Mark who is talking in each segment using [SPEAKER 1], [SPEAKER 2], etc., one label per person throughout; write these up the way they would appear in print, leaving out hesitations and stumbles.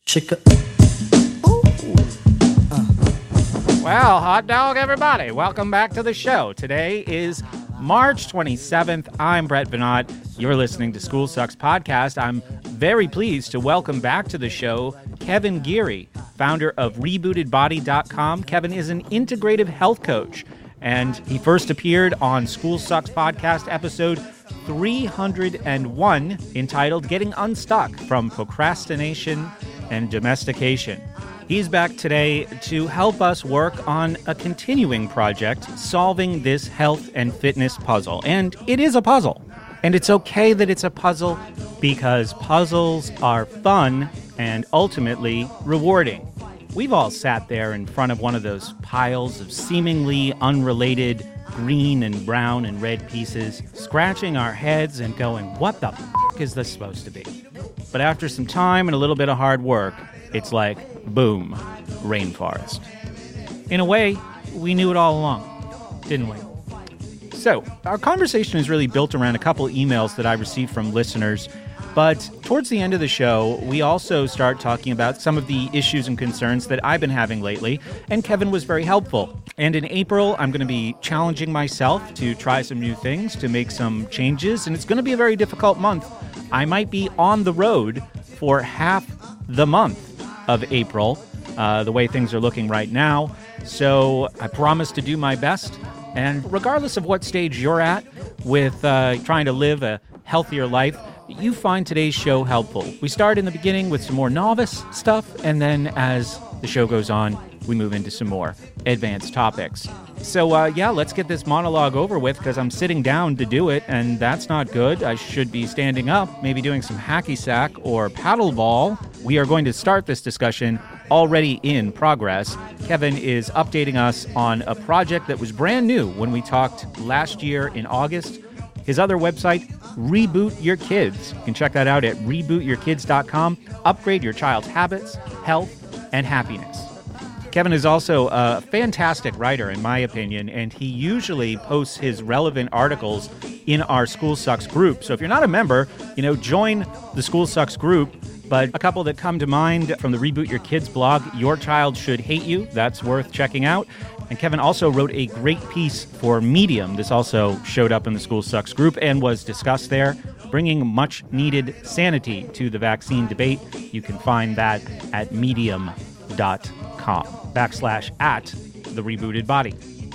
[SPEAKER 1] Chica.
[SPEAKER 2] Well, hot dog, everybody. Welcome back to the show. Today is March 27th. I'm Brett Venot. You're listening to School Sucks Podcast. I'm very pleased to welcome back to the show Kevin Geary, founder of RebootedBody.com. Kevin is an integrative health coach, and he first appeared on School Sucks Podcast episode 301, entitled Getting Unstuck from Procrastination and Domestication. He's back today to help us work on a continuing project, solving this health and fitness puzzle. And it is a puzzle. And it's okay that it's a puzzle because puzzles are fun and ultimately rewarding. We've all sat there in front of one of those piles of seemingly unrelated green and brown and red pieces, scratching our heads and going, what the f*** is this supposed to be? But after some time and a little bit of hard work, it's like, boom, rainforest. In a way, we knew it all along, didn't we? So, our conversation is really built around a couple emails that I received from listeners, but towards the end of the show, we also start talking about some of the issues and concerns that I've been having lately, and Kevin was very helpful. And in April, I'm going to be challenging myself to try some new things, to make some changes, and it's going to be a very difficult month. I might be on the road for half the month of April, the way things are looking right now. So I promise to do my best. And regardless of what stage you're at with trying to live a healthier life, you find today's show helpful. We start in the beginning with some more novice stuff, and then as the show goes on, we move into some more advanced topics. So let's get this monologue over with, because I'm sitting down to do it, and that's not good. I should be standing up, maybe doing some hacky sack or paddleball. We are going to start this discussion already in progress. Kevin is updating us on a project that was brand new when we talked last year in August. His other website, Reboot Your Kids. You can check that out at rebootyourkids.com. Upgrade your child's habits, health, and happiness. Kevin is also a fantastic writer, in my opinion, and he usually posts his relevant articles in our School Sucks group. So if you're not a member, join the School Sucks group. But a couple that come to mind from the Reboot Your Kids blog, Your Child Should Hate You. That's worth checking out. And Kevin also wrote a great piece for Medium. This also showed up in the School Sucks group and was discussed there, bringing much needed sanity to the vaccine debate. You can find that at medium.com/@the-rebooted-body.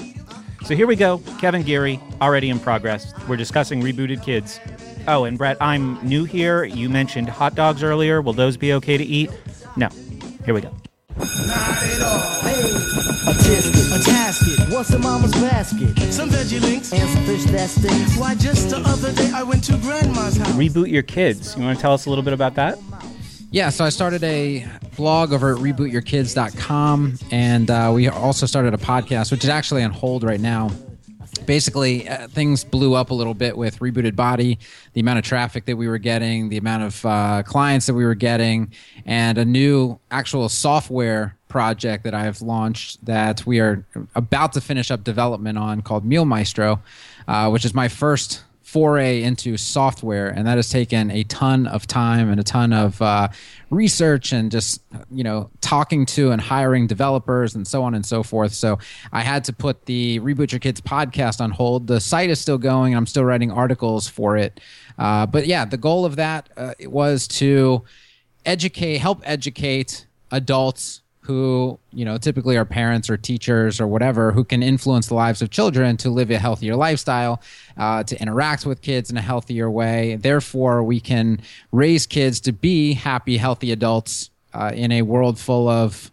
[SPEAKER 2] So here we go. Kevin Geary, already in progress. We're discussing Rebooted Kids. Oh, and Brett, I'm new here. You mentioned hot dogs earlier. Will those be okay to eat? No. Here we go.
[SPEAKER 1] Not at all. Hey, a tisket, a tasket. What's in mama's basket?
[SPEAKER 3] Some veggie links
[SPEAKER 1] and some fish that stinks.
[SPEAKER 3] Why, just the other day I went to grandma's house.
[SPEAKER 2] Reboot Your Kids. You want to tell us a little bit about that?
[SPEAKER 4] Yeah, so I started a blog over at rebootyourkids.com, and we also started a podcast, which is actually on hold right now. Basically, things blew up a little bit with Rebooted Body, the amount of traffic that we were getting, the amount of clients that we were getting, and a new actual software project that I've launched that we are about to finish up development on called Meal Maestro, which is my first foray into software, and that has taken a ton of time and a ton of research and just talking to and hiring developers and so on and so forth. So I had to put the Reboot Your Kids podcast on hold. The site is still going, and I'm still writing articles for it. But yeah, the goal of that was to help educate adults who, typically are parents or teachers or whatever, who can influence the lives of children to live a healthier lifestyle, to interact with kids in a healthier way. Therefore, we can raise kids to be happy, healthy adults in a world full of,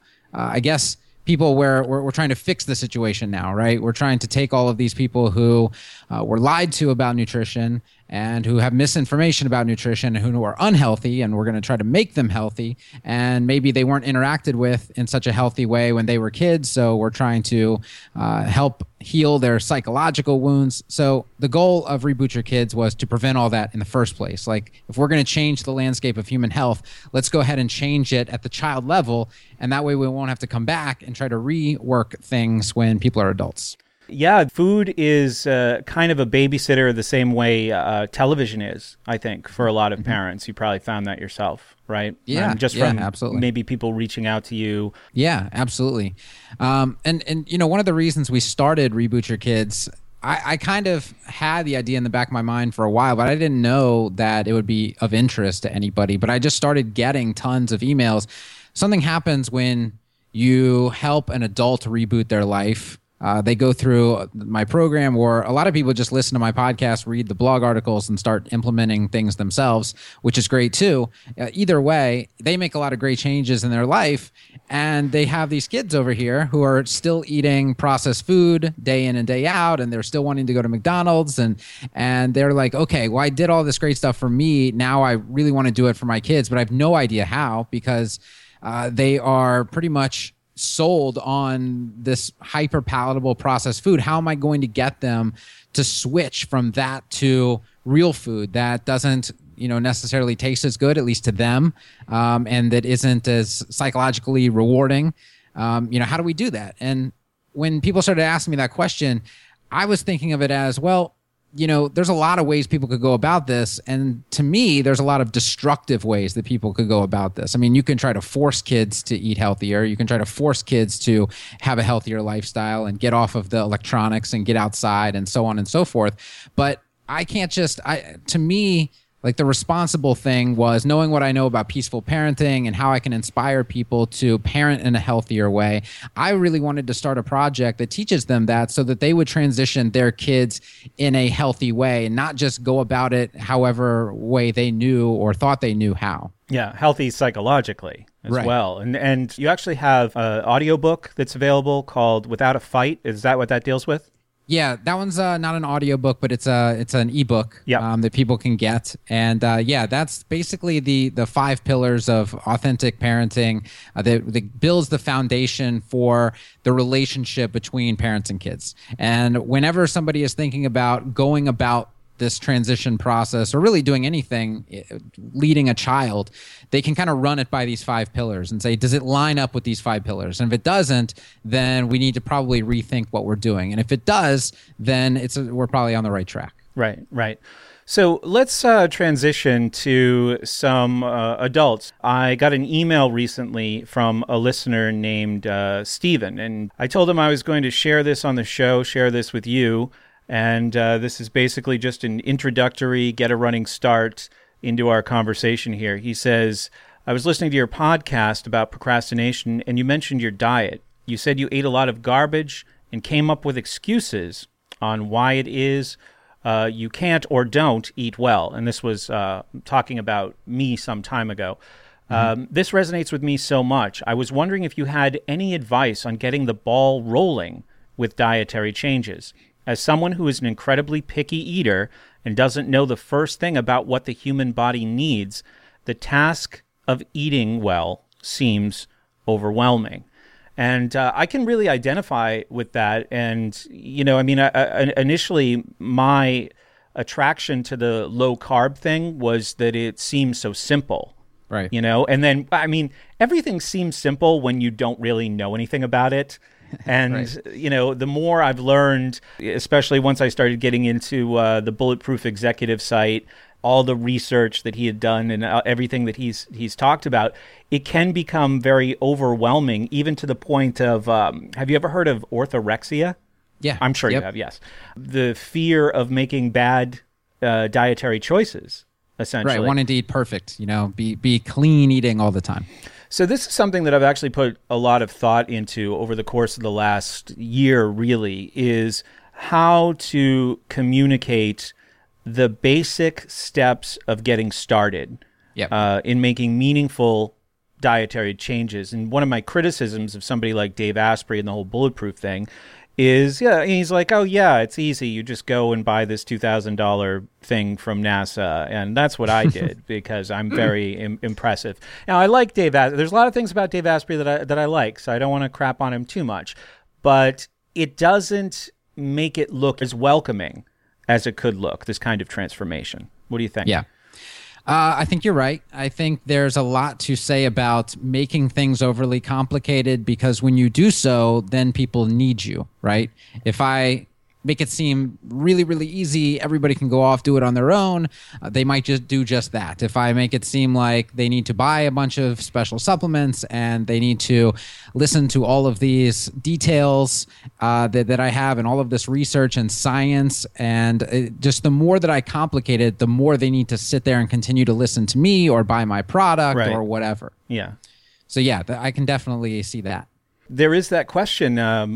[SPEAKER 4] people where we're trying to fix the situation now, right? We're trying to take all of these people who were lied to about nutrition and who have misinformation about nutrition and who are unhealthy, and we're going to try to make them healthy. And maybe they weren't interacted with in such a healthy way when they were kids, so we're trying to help heal their psychological wounds. So the goal of Reboot Your Kids was to prevent all that in the first place. Like, if we're going to change the landscape of human health, let's go ahead and change it at the child level, and that way we won't have to come back and try to rework things when people are adults.
[SPEAKER 2] Yeah, food is kind of a babysitter the same way television is, I think, for a lot of parents. You probably found that yourself, right?
[SPEAKER 4] Yeah,
[SPEAKER 2] just
[SPEAKER 4] yeah,
[SPEAKER 2] from
[SPEAKER 4] absolutely.
[SPEAKER 2] maybe people reaching out to you.
[SPEAKER 4] Yeah, absolutely. And you know, one of the reasons we started Reboot Your Kids, I kind of had the idea in the back of my mind for a while, but I didn't know that it would be of interest to anybody. But I just started getting tons of emails. Something happens when you help an adult reboot their life. They go through my program, or a lot of people just listen to my podcast, read the blog articles, and start implementing things themselves, which is great too. Either way, they make a lot of great changes in their life, and they have these kids over here who are still eating processed food day in and day out, and they're still wanting to go to McDonald's, and they're like, okay, well, I did all this great stuff for me. Now I really want to do it for my kids, but I have no idea how, because they are pretty much sold on this hyper palatable processed food. How am I going to get them to switch from that to real food that doesn't, necessarily taste as good, at least to them, and that isn't as psychologically rewarding? How do we do that? And when people started asking me that question, I was thinking of it as, well, there's a lot of ways people could go about this. And to me, there's a lot of destructive ways that people could go about this. I mean, you can try to force kids to eat healthier. You can try to force kids to have a healthier lifestyle and get off of the electronics and get outside and so on and so forth. But I can't to me, like, the responsible thing was knowing what I know about peaceful parenting and how I can inspire people to parent in a healthier way. I really wanted to start a project that teaches them that, so that they would transition their kids in a healthy way and not just go about it however way they knew or thought they knew how.
[SPEAKER 2] Yeah, healthy psychologically as
[SPEAKER 4] Right.
[SPEAKER 2] well. And you actually have an audiobook that's available called Without a Fight. Is that what that deals with?
[SPEAKER 4] Yeah, that one's not an audiobook, but it's an ebook that people can get. And that's basically the 5 pillars of authentic parenting that builds the foundation for the relationship between parents and kids. And whenever somebody is thinking about going about this transition process, or really doing anything, leading a child, they can kind of run it by these 5 pillars and say, does it line up with these 5 pillars? And if it doesn't, then we need to probably rethink what we're doing. And if it does, then we're probably on the right track.
[SPEAKER 2] Right. So let's transition to some adults. I got an email recently from a listener named Steven, and I told him I was going to share this on the show, share this with you. And this is basically just an introductory, get a running start into our conversation here. He says, I was listening to your podcast about procrastination, and you mentioned your diet. You said you ate a lot of garbage and came up with excuses on why it is you can't or don't eat well. And this was talking about me some time ago. This resonates with me so much. I was wondering if you had any advice on getting the ball rolling with dietary changes. As someone who is an incredibly picky eater and doesn't know the first thing about what the human body needs, the task of eating well seems overwhelming. And I can really identify with that. And, initially my attraction to the low carb thing was that it seemed so simple.
[SPEAKER 4] Right.
[SPEAKER 2] And then, everything seems simple when you don't really know anything about it. And,
[SPEAKER 4] right.
[SPEAKER 2] The more I've learned, especially once I started getting into the Bulletproof Executive site, all the research that he had done and everything that he's talked about, it can become very overwhelming, even to the point of, have you ever heard of orthorexia?
[SPEAKER 4] Yeah.
[SPEAKER 2] I'm sure you have, yes. The fear of making bad dietary choices, essentially.
[SPEAKER 4] Right, wanting to eat perfect, be clean eating all the time.
[SPEAKER 2] So this is something that I've actually put a lot of thought into over the course of the last year, really, is how to communicate the basic steps of getting started in making meaningful dietary changes. And one of my criticisms of somebody like Dave Asprey and the whole Bulletproof thing is, he's like, oh, yeah, it's easy. You just go and buy this $2,000 thing from NASA. And that's what I did because I'm very impressive. Now, I like Dave Asprey. There's a lot of things about Dave Asprey that I like, so I don't want to crap on him too much. But it doesn't make it look as welcoming as it could look, this kind of transformation. What do you think?
[SPEAKER 4] Yeah. I think you're right. I think there's a lot to say about making things overly complicated, because when you do so, then people need you, right? If I make it seem really, really easy, everybody can go off, do it on their own, they might just do just that. If I make it seem like they need to buy a bunch of special supplements and they need to listen to all of these details that I have and all of this research and science, and just the more that I complicate it, the more they need to sit there and continue to listen to me or buy my product or whatever.
[SPEAKER 2] Yeah.
[SPEAKER 4] So yeah, I can definitely see that.
[SPEAKER 2] There is that question.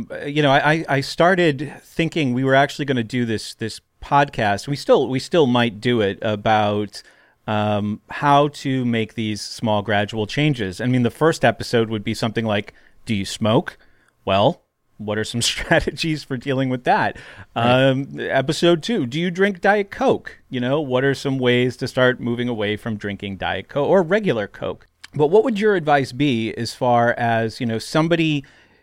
[SPEAKER 2] I started thinking we were actually going to do this podcast. We still might do it about how to make these small gradual changes. I mean, the first episode would be something like, do you smoke? Well, what are some strategies for dealing with that? Right. Episode 2, do you drink Diet Coke? What are some ways to start moving away from drinking Diet Coke or regular Coke? But what would your advice be as far as, somebody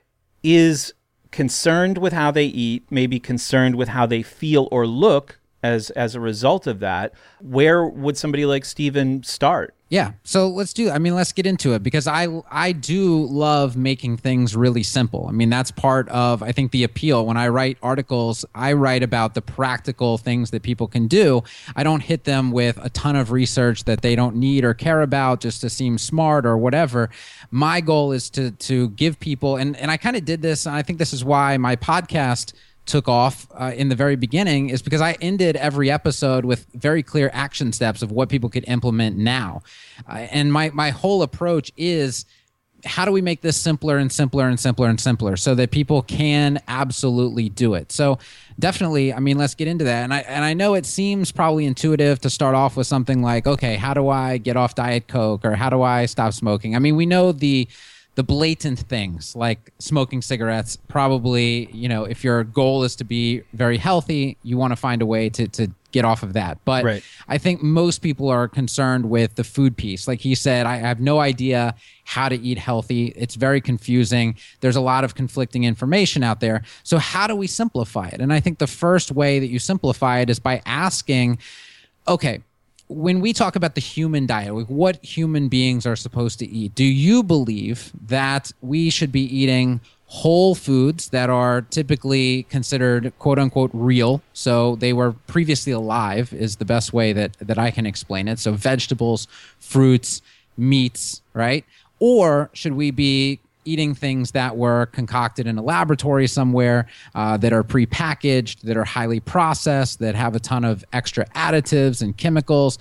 [SPEAKER 2] is concerned with how they eat, maybe concerned with how they feel or look as a result of that? Where would somebody like Stephen start?
[SPEAKER 4] Yeah, so let's get into it, because I do love making things really simple. I mean, that's part of, I think, the appeal. When I write articles, I write about the practical things that people can do. I don't hit them with a ton of research that they don't need or care about just to seem smart or whatever. My goal is to give people, and I kind of did this, and I think this is why my podcast took off in the very beginning, is because I ended every episode with very clear action steps of what people could implement now. And my whole approach is, how do we make this simpler and simpler and simpler and simpler so that people can absolutely do it? So definitely, I mean, let's get into that. And I know it seems probably intuitive to start off with something like, okay, how do I get off Diet Coke, or how do I stop smoking? I mean, we know the blatant things like smoking cigarettes. Probably, if your goal is to be very healthy, you want to find a way to get off of that. But right. I think most people are concerned with the food piece. Like he said, I have no idea how to eat healthy. It's very confusing. There's a lot of conflicting information out there. So how do we simplify it? And I think the first way that you simplify it is by asking, okay, when we talk about the human diet, what human beings are supposed to eat, do you believe that we should be eating whole foods that are typically considered quote unquote real? So they were previously alive is the best way that I can explain it. So vegetables, fruits, meats, right? Or should we be eating things that were concocted in a laboratory somewhere, that are prepackaged, that are highly processed, that have a ton of extra additives and chemicals?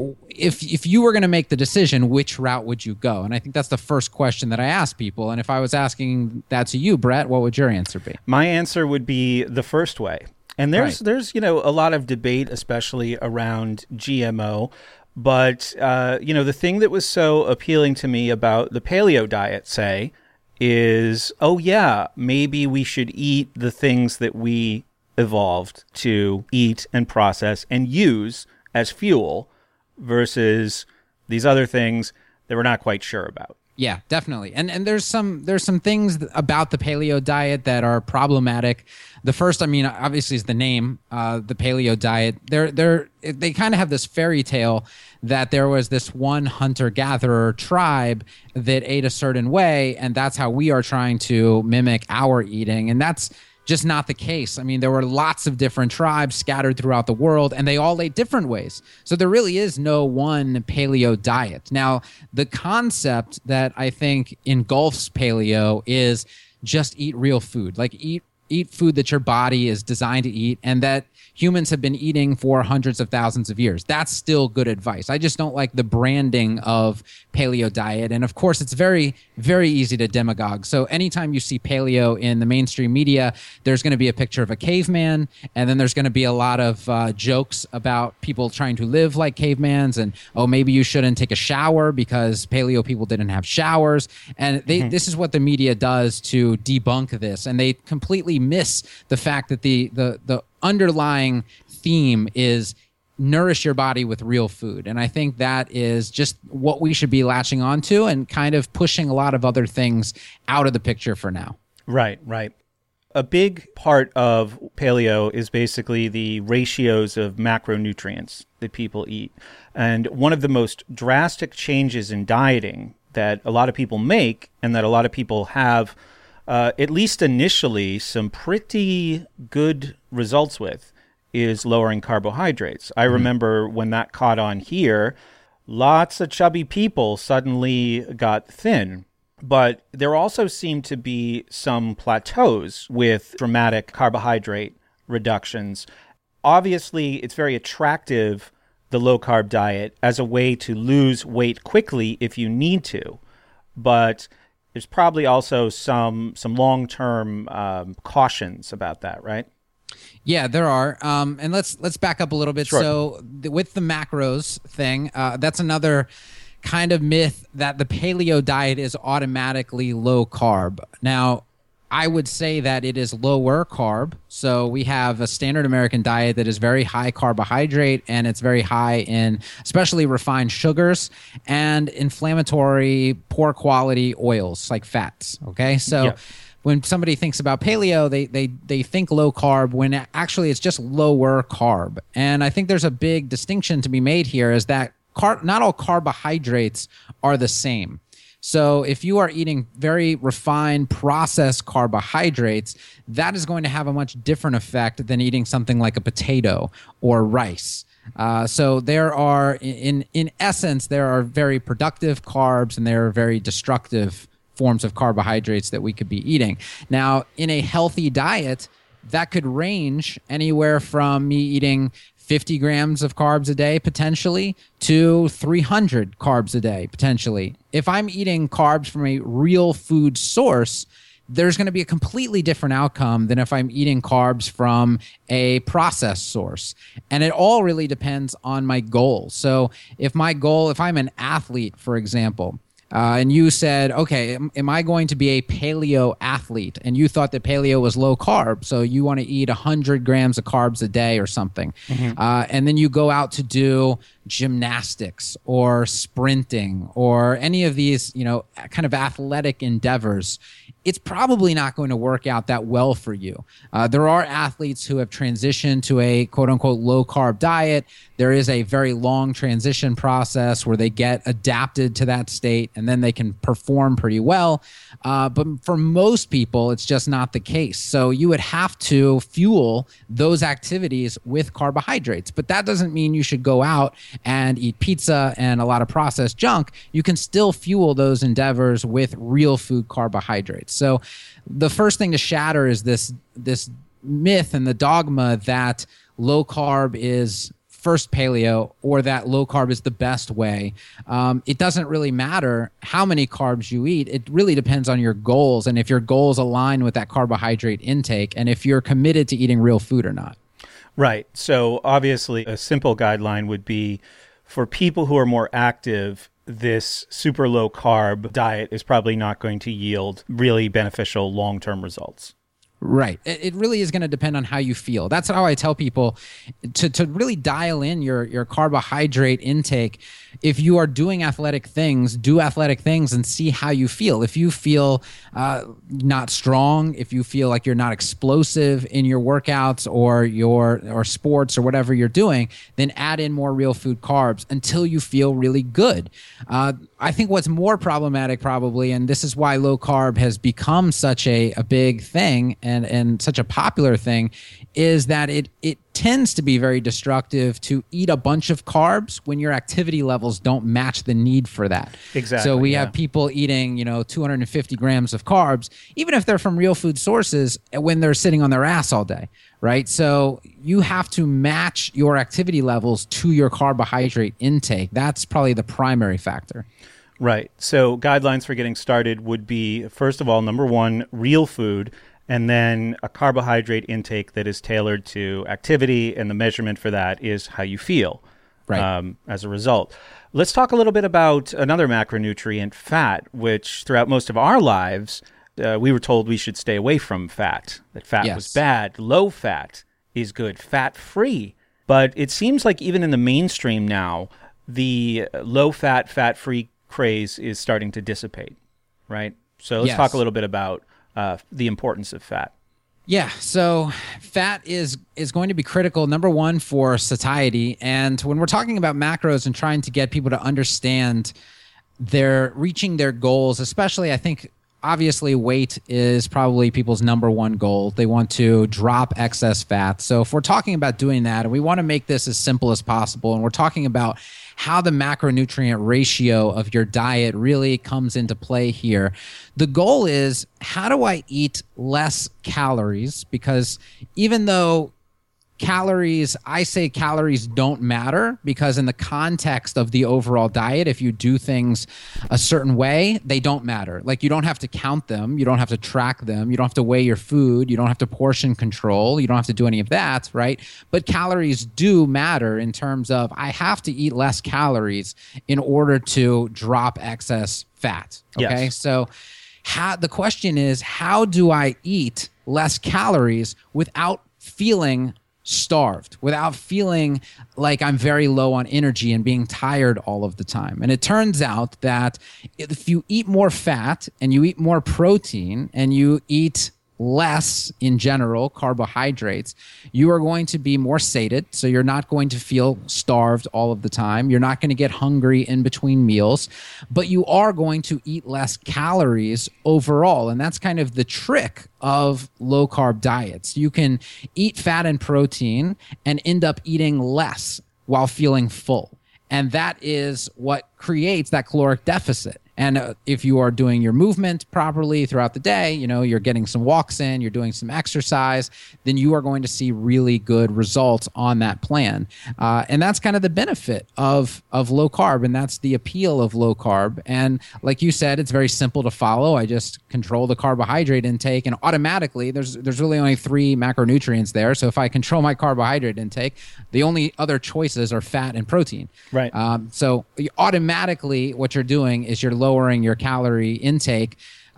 [SPEAKER 4] If you were going to make the decision, which route would you go? And I think that's the first question that I ask people. And if I was asking that to you, Brett, what would your answer be?
[SPEAKER 2] My answer would be the first way. And there's a lot of debate, especially around GMO. But, the thing that was so appealing to me about the paleo diet, say, is, maybe we should eat the things that we evolved to eat and process and use as fuel versus these other things that we're not quite sure about.
[SPEAKER 4] Yeah, definitely. And there's some things about the paleo diet that are problematic. The first, I mean, obviously is the name, the paleo diet. They kind of have this fairy tale that there was this one hunter-gatherer tribe that ate a certain way, and that's how we are trying to mimic our eating. And that's just not the case. I mean, there were lots of different tribes scattered throughout the world, and they all ate different ways. So there really is no one paleo diet. Now, the concept that I think engulfs paleo is just eat real food. Like eat food that your body is designed to eat and that humans have been eating for hundreds of thousands of years. That's still good advice. I just don't like the branding of paleo diet. And of course, it's very, very easy to demagogue. So anytime you see paleo in the mainstream media, there's going to be a picture of a caveman. And then there's going to be a lot of jokes about people trying to live like cavemans. And, maybe you shouldn't take a shower because paleo people didn't have showers. And this is what the media does to debunk this. And they completely miss the fact that the underlying theme is nourish your body with real food. And I think that is just what we should be latching onto and kind of pushing a lot of other things out of the picture for now.
[SPEAKER 2] Right. A big part of paleo is basically the ratios of macronutrients that people eat. And one of the most drastic changes in dieting that a lot of people make and that a lot of people have, at least initially, some pretty good results with is lowering carbohydrates. I remember when that caught on here, lots of chubby people suddenly got thin. But there also seem to be some plateaus with dramatic carbohydrate reductions. Obviously, it's very attractive, the low-carb diet, as a way to lose weight quickly if you need to. But there's probably also some long-term cautions about that, right?
[SPEAKER 4] Yeah, there are. And let's back up a little bit.
[SPEAKER 2] Sure.
[SPEAKER 4] So with the macros thing, that's another kind of myth that the paleo diet is automatically low carb. Now, I would say that it is lower carb. So we have a standard American diet that is very high carbohydrate, and it's very high in especially refined sugars and inflammatory, poor quality oils like fats. Okay. So
[SPEAKER 2] Yeah.
[SPEAKER 4] when somebody thinks about paleo, they think low carb when actually it's just lower carb. And I think there's a big distinction to be made here is that not all carbohydrates are the same. So if you are eating very refined, processed carbohydrates, that is going to have a much different effect than eating something like a potato or rice. So there are, in essence, there are very productive carbs and there are very destructive forms of carbohydrates that we could be eating. Now, in a healthy diet, that could range anywhere from me eating 50 grams of carbs a day, potentially, to 300 carbs a day, potentially. If I'm eating carbs from a real food source, there's going to be a completely different outcome than if I'm eating carbs from a processed source. And it all really depends on my goal. So if I'm an athlete, for example, and you said, okay, am I going to be a paleo athlete? And you thought that paleo was low carb, so you want to eat 100 grams of carbs a day or something. And then you go out to do gymnastics or sprinting or any of these, kind of athletic endeavors. It's probably not going to work out that well for you. There are athletes who have transitioned to a quote-unquote low-carb diet. There is a very long transition process where they get adapted to that state, and then they can perform pretty well. But for most people, it's just not the case. So you would have to fuel those activities with carbohydrates. But that doesn't mean you should go out and eat pizza and a lot of processed junk. You can still fuel those endeavors with real food carbohydrates. So the first thing to shatter is this myth and the dogma that low carb is first paleo or that low carb is the best way. It doesn't really matter how many carbs you eat. It really depends on your goals and if your goals align with that carbohydrate intake and if you're committed to eating real food or not.
[SPEAKER 2] Right. So obviously a simple guideline would be for people who are more active, this super low carb diet is probably not going to yield really beneficial long-term results.
[SPEAKER 4] Right. It really is going to depend on how you feel. That's how I tell people to really dial in your carbohydrate intake. If you are doing athletic things, do athletic things and see how you feel. If you feel not strong, if you feel like you're not explosive in your workouts or sports or whatever you're doing, then add in more real food carbs until you feel really good. I think what's more problematic probably, and this is why low carb has become such a big thing and such a popular thing, is that it tends to be very destructive to eat a bunch of carbs when your activity levels don't match the need for that.
[SPEAKER 2] Exactly.
[SPEAKER 4] So we have people eating, 250 grams of carbs, even if they're from real food sources, when they're sitting on their ass all day, right? So you have to match your activity levels to your carbohydrate intake. That's probably the primary factor.
[SPEAKER 2] Right. So guidelines for getting started would be, first of all, number one, real food, and then a carbohydrate intake that is tailored to activity, and the measurement for that is how you feel as a result. Let's talk a little bit about another macronutrient, fat, which throughout most of our lives, we were told we should stay away from fat, that fat was bad. Low fat is good, fat-free. But it seems like even in the mainstream now, the low-fat, fat-free craze is starting to dissipate, right? So let's talk a little bit about the importance of fat.
[SPEAKER 4] Yeah, so fat is going to be critical, number one, for satiety. And when we're talking about macros and trying to get people to understand they're reaching their goals, especially I think obviously weight is probably people's number one goal. They want to drop excess fat. So if we're talking about doing that, and we want to make this as simple as possible, and we're talking about how the macronutrient ratio of your diet really comes into play here. The goal is, how do I eat less calories? Because even though I say calories don't matter, because in the context of the overall diet, if you do things a certain way, they don't matter. Like, you don't have to count them. You don't have to track them. You don't have to weigh your food. You don't have to portion control. You don't have to do any of that, right? But calories do matter in terms of, I have to eat less calories in order to drop excess fat. Okay.
[SPEAKER 2] Yes.
[SPEAKER 4] So the question is, how do I eat less calories without feeling starved, without feeling like I'm very low on energy and being tired all of the time? And it turns out that if you eat more fat and you eat more protein and you eat less in general carbohydrates, you are going to be more sated. So you're not going to feel starved all of the time. You're not going to get hungry in between meals, but you are going to eat less calories overall. And that's kind of the trick of low carb diets. You can eat fat and protein and end up eating less while feeling full. And that is what creates that caloric deficit. And if you are doing your movement properly throughout the day, you're getting some walks in, you're doing some exercise, then you are going to see really good results on that plan. And that's kind of the benefit of low carb, and that's the appeal of low carb. And like you said, it's very simple to follow. I just control the carbohydrate intake, and automatically there's really only 3 macronutrients there. So if I control my carbohydrate intake, the only other choices are fat and protein.
[SPEAKER 2] Right.
[SPEAKER 4] So automatically what you're doing is you're lowering your calorie intake,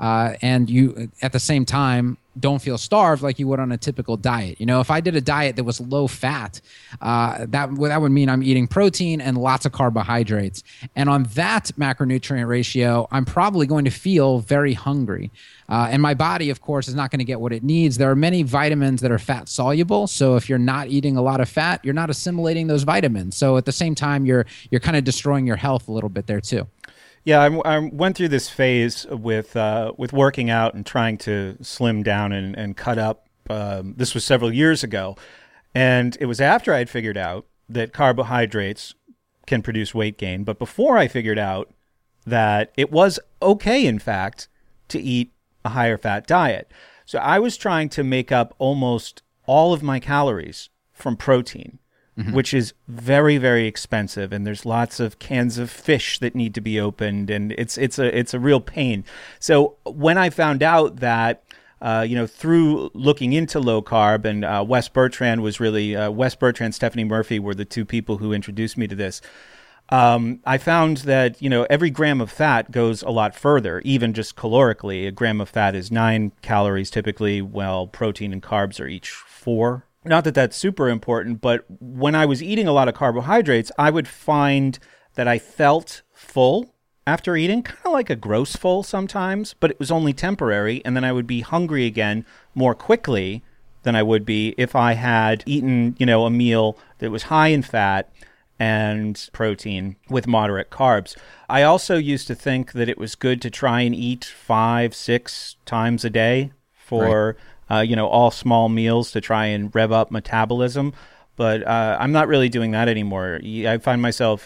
[SPEAKER 4] and you at the same time don't feel starved like you would on a typical diet. If I did a diet that was low fat, that would mean I'm eating protein and lots of carbohydrates. And on that macronutrient ratio, I'm probably going to feel very hungry. And my body, of course, is not going to get what it needs. There are many vitamins that are fat soluble. So if you're not eating a lot of fat, you're not assimilating those vitamins. So at the same time, you're kind of destroying your health a little bit there too.
[SPEAKER 2] Yeah, I went through this phase with working out and trying to slim down and cut up. This was several years ago, and it was after I had figured out that carbohydrates can produce weight gain, but before I figured out that it was okay, in fact, to eat a higher fat diet. So I was trying to make up almost all of my calories from protein. Mm-hmm. Which is very, very expensive, and there's lots of cans of fish that need to be opened, and it's a real pain. So when I found out that, through looking into low carb, and Wes Bertrand, Stephanie Murphy were the 2 people who introduced me to this. I found that, every gram of fat goes a lot further, even just calorically. A gram of fat is 9 calories typically, while protein and carbs are each 4. Not that that's super important, but when I was eating a lot of carbohydrates, I would find that I felt full after eating, kind of like a gross full sometimes, but it was only temporary, and then I would be hungry again more quickly than I would be if I had eaten, a meal that was high in fat and protein with moderate carbs. I also used to think that it was good to try and eat 5-6 times a day for... Right. All small meals to try and rev up metabolism. But I'm not really doing that anymore. I find myself,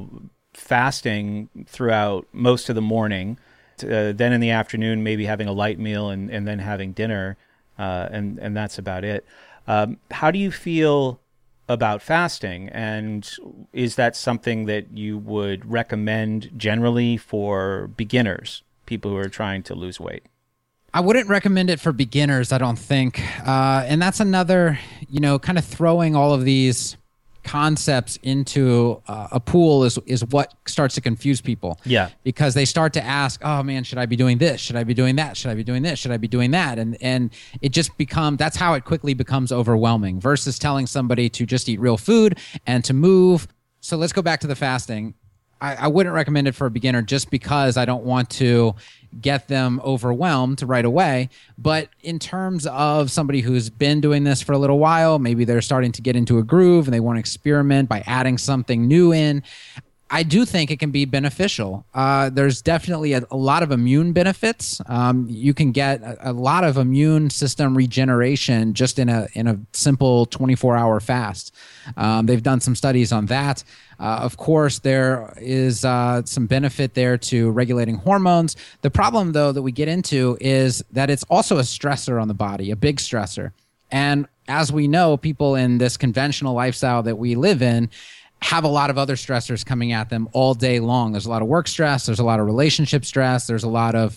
[SPEAKER 2] fasting throughout most of the morning. Then in the afternoon, maybe having a light meal and then having dinner. And that's about it. How do you feel about fasting? And is that something that you would recommend generally for beginners, people who are trying to lose weight?
[SPEAKER 4] I wouldn't recommend it for beginners, I don't think. And that's another, kind of throwing all of these concepts into a pool is what starts to confuse people. Yeah. Because they start to ask, oh man, should I be doing this? Should I be doing that? Should I be doing this? Should I be doing that? And it just that's how it quickly becomes overwhelming versus telling somebody to just eat real food and to move. So let's go back to the fasting. I wouldn't recommend it for a beginner just because I don't want to get them overwhelmed right away. But in terms of somebody who's been doing this for a little while, maybe they're starting to get into a groove and they want to experiment by adding something new in, I do think it can be beneficial. There's definitely a lot of immune benefits. You can get a lot of immune system regeneration just in a simple 24-hour fast. They've done some studies on that. Of course, there is some benefit there to regulating hormones. The problem, though, that we get into is that it's also a stressor on the body, a big stressor. And as we know, people in this conventional lifestyle that we live in have a lot of other stressors coming at them all day long. There's a lot of work stress. There's a lot of relationship stress. There's a lot of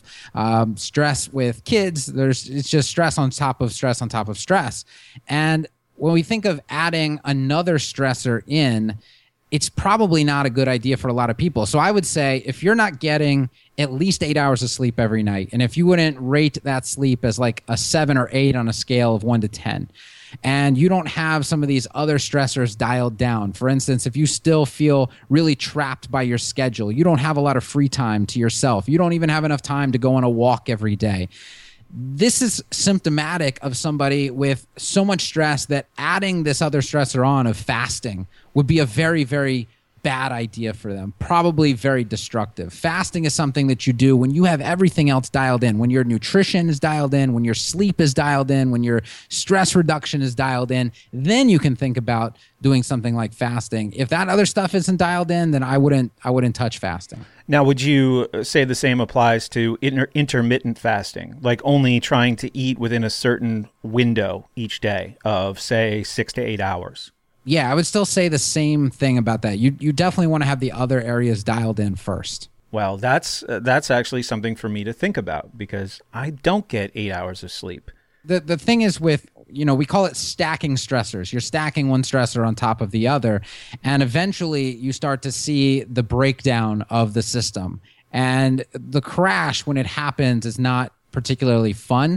[SPEAKER 4] stress with kids. It's just stress on top of stress on top of stress. And when we think of adding another stressor in, it's probably not a good idea for a lot of people. So I would say if you're not getting at least 8 hours of sleep every night, and if you wouldn't rate that sleep as like a 7 or 8 on a scale of 1 to 10, and you don't have some of these other stressors dialed down. For instance, if you still feel really trapped by your schedule, you don't have a lot of free time to yourself, you don't even have enough time to go on a walk every day. This is symptomatic of somebody with so much stress that adding this other stressor on of fasting would be a very, very bad idea for them, probably very destructive. Fasting is something that you do when you have everything else dialed in, when your nutrition is dialed in, when your sleep is dialed in, when your stress reduction is dialed in, then you can think about doing something like fasting. If that other stuff isn't dialed in, then I wouldn't touch fasting.
[SPEAKER 2] Now, would you say the same applies to intermittent fasting, like only trying to eat within a certain window each day of, say, 6 to 8 hours?
[SPEAKER 4] Yeah, I would still say the same thing about that. You definitely want to have the other areas dialed in first.
[SPEAKER 2] Well, that's actually something for me to think about because I don't get 8 hours of sleep.
[SPEAKER 4] The thing is with, we call it stacking stressors. You're stacking one stressor on top of the other, and eventually you start to see the breakdown of the system. And the crash, when it happens, is not particularly fun.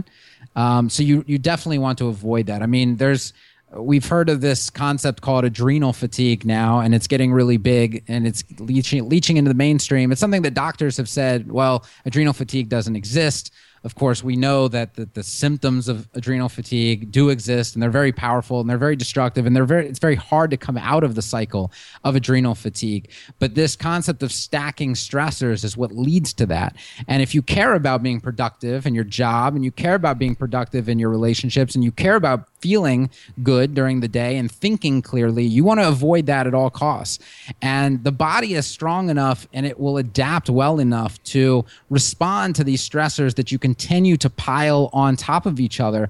[SPEAKER 4] So you definitely want to avoid that. I mean, we've heard of this concept called adrenal fatigue now, and it's getting really big, and it's leaching into the mainstream. It's something that doctors have said, well, adrenal fatigue doesn't exist. Of course, we know that the symptoms of adrenal fatigue do exist, and they're very powerful, and they're very destructive, and it's very hard to come out of the cycle of adrenal fatigue. But this concept of stacking stressors is what leads to that. And if you care about being productive in your job, and you care about being productive in your relationships, and you care about feeling good during the day and thinking clearly, you want to avoid that at all costs. And the body is strong enough, and it will adapt well enough to respond to these stressors that you continue to pile on top of each other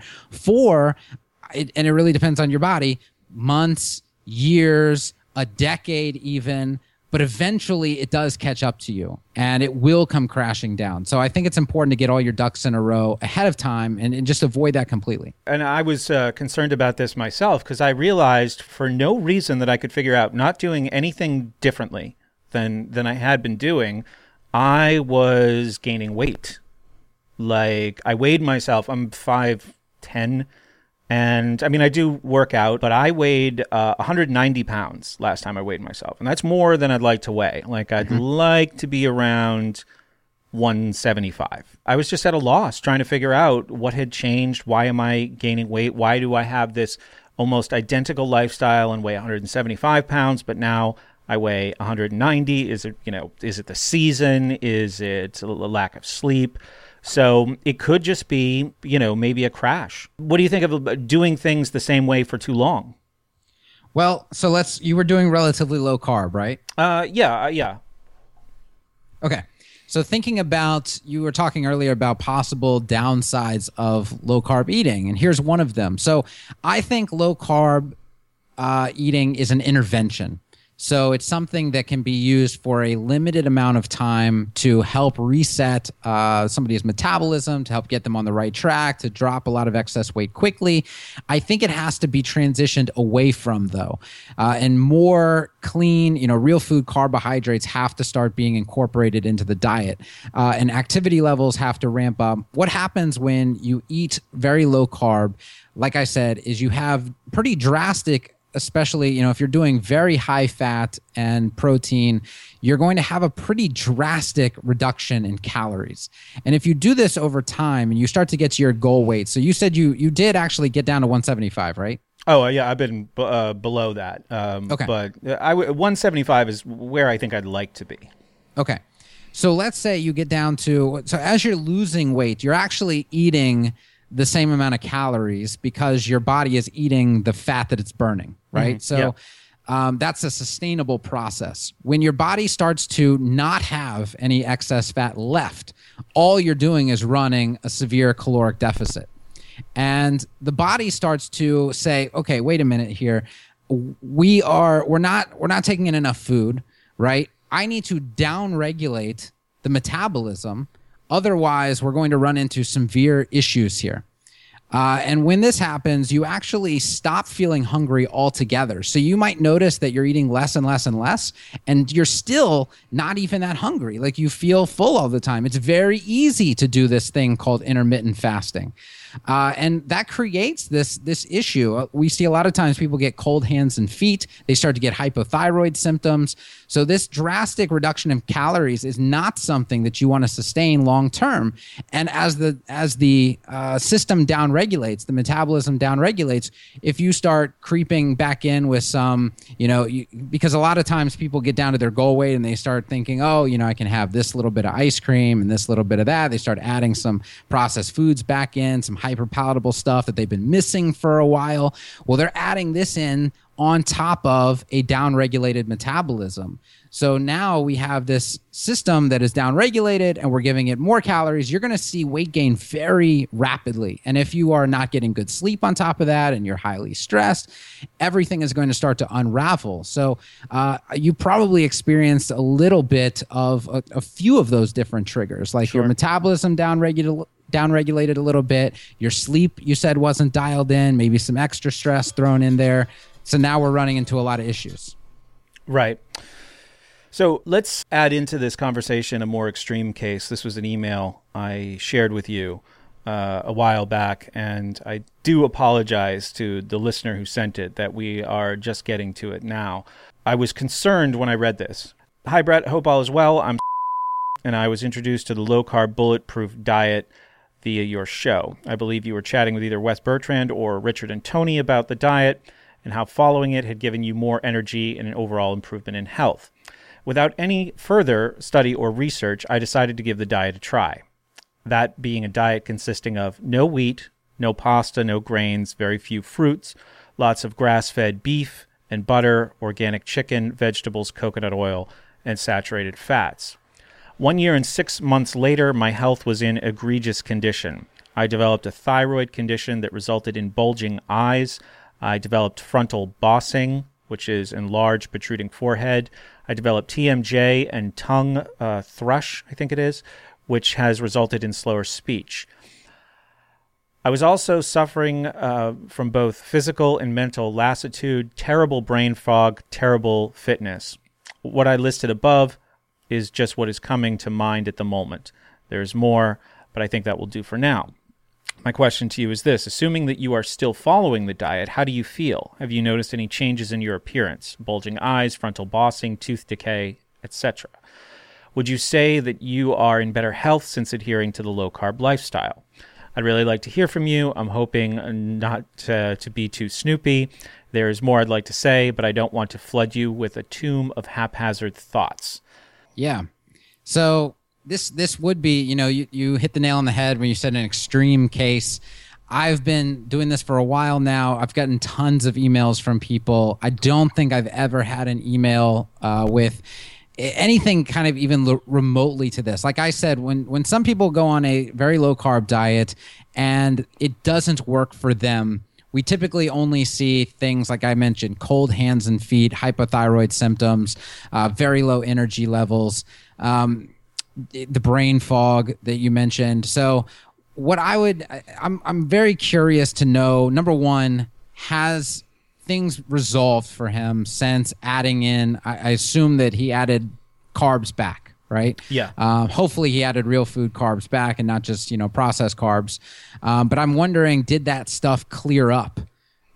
[SPEAKER 4] and it really depends on your body, months, years, a decade even, but eventually it does catch up to you and it will come crashing down. So I think it's important to get all your ducks in a row ahead of time and just avoid that completely.
[SPEAKER 2] And I was concerned about this myself because I realized for no reason that I could figure out, not doing anything differently than I had been doing, I was gaining weight. Like I weighed myself, I'm 5'10", and I mean, I do work out, but I weighed 190 pounds last time I weighed myself. And that's more than I'd like to weigh. Like I'd like to be around 175. I was just at a loss trying to figure out what had changed. Why am I gaining weight? Why do I have this almost identical lifestyle and weigh 175 pounds, but now I weigh 190? Is it the season? Is it a lack of sleep? So it could just be, maybe a crash. What do you think of doing things the same way for too long?
[SPEAKER 4] Well, so you were doing relatively low carb, right?
[SPEAKER 2] Yeah.
[SPEAKER 4] Okay. So thinking about, you were talking earlier about possible downsides of low carb eating, and here's one of them. So I think low carb eating is an intervention. So it's something that can be used for a limited amount of time to help reset somebody's metabolism, to help get them on the right track, to drop a lot of excess weight quickly. I think it has to be transitioned away from, though. And more clean, real food carbohydrates have to start being incorporated into the diet. And activity levels have to ramp up. What happens when you eat very low carb, like I said, is you have pretty drastic especially, if you're doing very high fat and protein, you're going to have a pretty drastic reduction in calories. And if you do this over time and you start to get to your goal weight, so you said you did actually get down to 175, right?
[SPEAKER 2] Oh, yeah, I've been below that.
[SPEAKER 4] Okay.
[SPEAKER 2] But 175 is where I think I'd like to be.
[SPEAKER 4] Okay. So let's say you get down to, so as you're losing weight, you're actually eating the same amount of calories because your body is eating the fat that it's burning, right? So that's a sustainable process. When your body starts to not have any excess fat left, all you're doing is running a severe caloric deficit. And the body starts to say, okay, wait a minute here. We're not taking in enough food, right? I need to downregulate the metabolism. Otherwise, we're going to run into severe issues here. And when this happens, you actually stop feeling hungry altogether. So you might notice that you're eating less and less and less, and you're still not even that hungry. Like you feel full all the time. It's very easy to do this thing called intermittent fasting. And that creates this issue. We see a lot of times people get cold hands and feet. They start to get hypothyroid symptoms. So this drastic reduction in calories is not something that you want to sustain long term. And as the system downregulates, the metabolism downregulates, if you start creeping back in with some, because a lot of times people get down to their goal weight and they start thinking, I can have this little bit of ice cream and this little bit of that. They start adding some processed foods back in, some hyperpalatable stuff that they've been missing for a while. Well, they're adding this in on top of a downregulated metabolism. So now we have this system that is downregulated and we're giving it more calories. You're going to see weight gain very rapidly. And if you are not getting good sleep on top of that and you're highly stressed, everything is going to start to unravel. So you probably experienced a little bit of a few of those different triggers, like your metabolism downregulated a little bit. Your sleep, you said, wasn't dialed in, maybe some extra stress thrown in there. So now we're running into a lot of issues.
[SPEAKER 2] Right. So let's add into this conversation a more extreme case. This was an email I shared with you a while back, and I do apologize to the listener who sent it that we are just getting to it now. I was concerned when I read this. Hi, Brett. Hope all is well. I'm and I was introduced to the low-carb bulletproof diet via your show. I believe you were chatting with either Wes Bertrand or Richard and Tony about the diet and how following it had given you more energy and an overall improvement in health. Without any further study or research, I decided to give the diet a try. That being a diet consisting of no wheat, no pasta, no grains, very few fruits, lots of grass-fed beef and butter, organic chicken, vegetables, coconut oil, and saturated fats. 1 year and 6 months later, my health was in egregious condition. I developed a thyroid condition that resulted in bulging eyes. I developed frontal bossing, which is enlarged, protruding forehead. I developed TMJ and tongue thrush, I think it is, which has resulted in slower speech. I was also suffering from both physical and mental lassitude, terrible brain fog, terrible fitness. What I listed above is just what is coming to mind at the moment. There's more, but I think that will do for now. My question to you is this. Assuming that you are still following the diet, how do you feel? Have you noticed any changes in your appearance? Bulging eyes, frontal bossing, tooth decay, etc. Would you say that you are in better health since adhering to the low-carb lifestyle? I'd really like to hear from you. I'm hoping not to be too snoopy. There is more I'd like to say, but I don't want to flood you with a tomb of haphazard thoughts.
[SPEAKER 4] Yeah. So this would be, you hit the nail on the head when you said an extreme case. I've been doing this for a while now. I've gotten tons of emails from people. I don't think I've ever had an email with anything kind of even remotely to this. Like I said, when some people go on a very low carb diet and it doesn't work for them, we typically only see things like I mentioned, cold hands and feet, hypothyroid symptoms, very low energy levels, the brain fog that you mentioned. So what I'm very curious to know, number one, has things resolved for him since adding in, I assume that he added carbs back, right?
[SPEAKER 2] Yeah.
[SPEAKER 4] Hopefully he added real food carbs back and not just, processed carbs. But I'm wondering, did that stuff clear up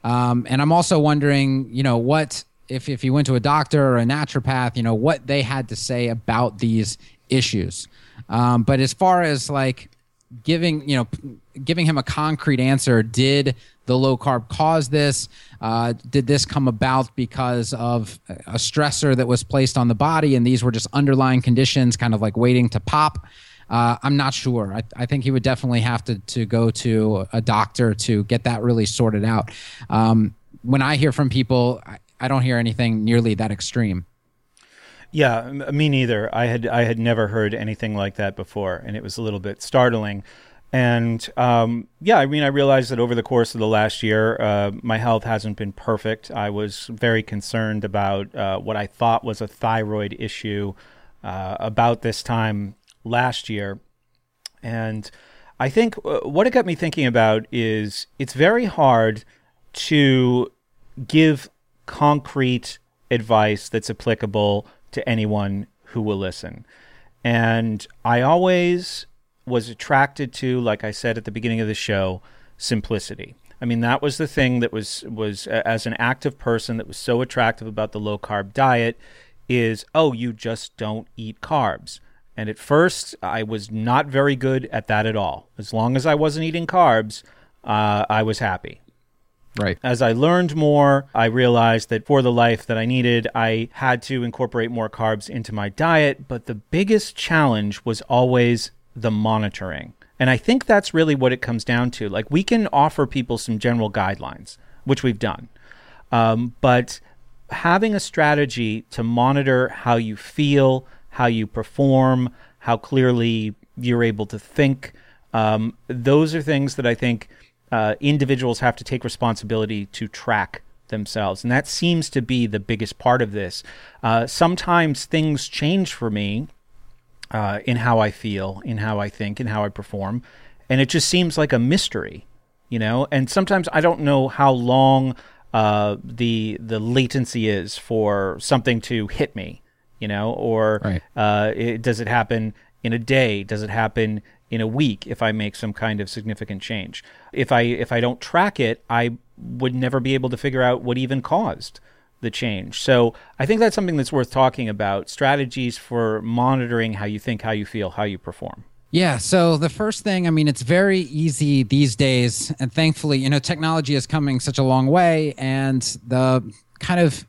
[SPEAKER 4] And I'm also wondering, what if you went to a doctor or a naturopath, what they had to say about these issues. But as far as like giving him a concrete answer, did the low carb cause this? Did this come about because of a stressor that was placed on the body, and these were just underlying conditions kind of like waiting to pop? I'm not sure. I think he would definitely have to go to a doctor to get that really sorted out. When I hear from people, I don't hear anything nearly that extreme.
[SPEAKER 2] Yeah, me neither. I had never heard anything like that before, and it was a little bit startling. And I realized that over the course of the last year, my health hasn't been perfect. I was very concerned about what I thought was a thyroid issue about this time last year. And I think what it got me thinking about is it's very hard to give concrete advice that's applicable to anyone who will listen. And I always was attracted to, like I said at the beginning of the show, simplicity. I mean, that was the thing that was as an active person that was so attractive about the low carb diet is, you just don't eat carbs. And at first, I was not very good at that at all. As long as I wasn't eating carbs, I was happy.
[SPEAKER 4] Right.
[SPEAKER 2] As I learned more, I realized that for the life that I needed, I had to incorporate more carbs into my diet. But the biggest challenge was always the monitoring. And I think that's really what it comes down to. Like, we can offer people some general guidelines, which we've done. But having a strategy to monitor how you feel, how you perform, how clearly you're able to think, those are things that I think individuals have to take responsibility to track themselves. And that seems to be the biggest part of this. Sometimes things change for me in how I feel, in how I think, in how I perform. And it just seems like a mystery, and sometimes I don't know how long the latency is for something to hit me, or right. Does it happen in a day? Does it happen in a week if I make some kind of significant change? If I don't track it, I would never be able to figure out what even caused the change. So I think that's something that's worth talking about, strategies for monitoring how you think, how you feel, how you perform.
[SPEAKER 4] Yeah. So the first thing, it's very easy these days, and thankfully, technology is coming such a long way, and the kind of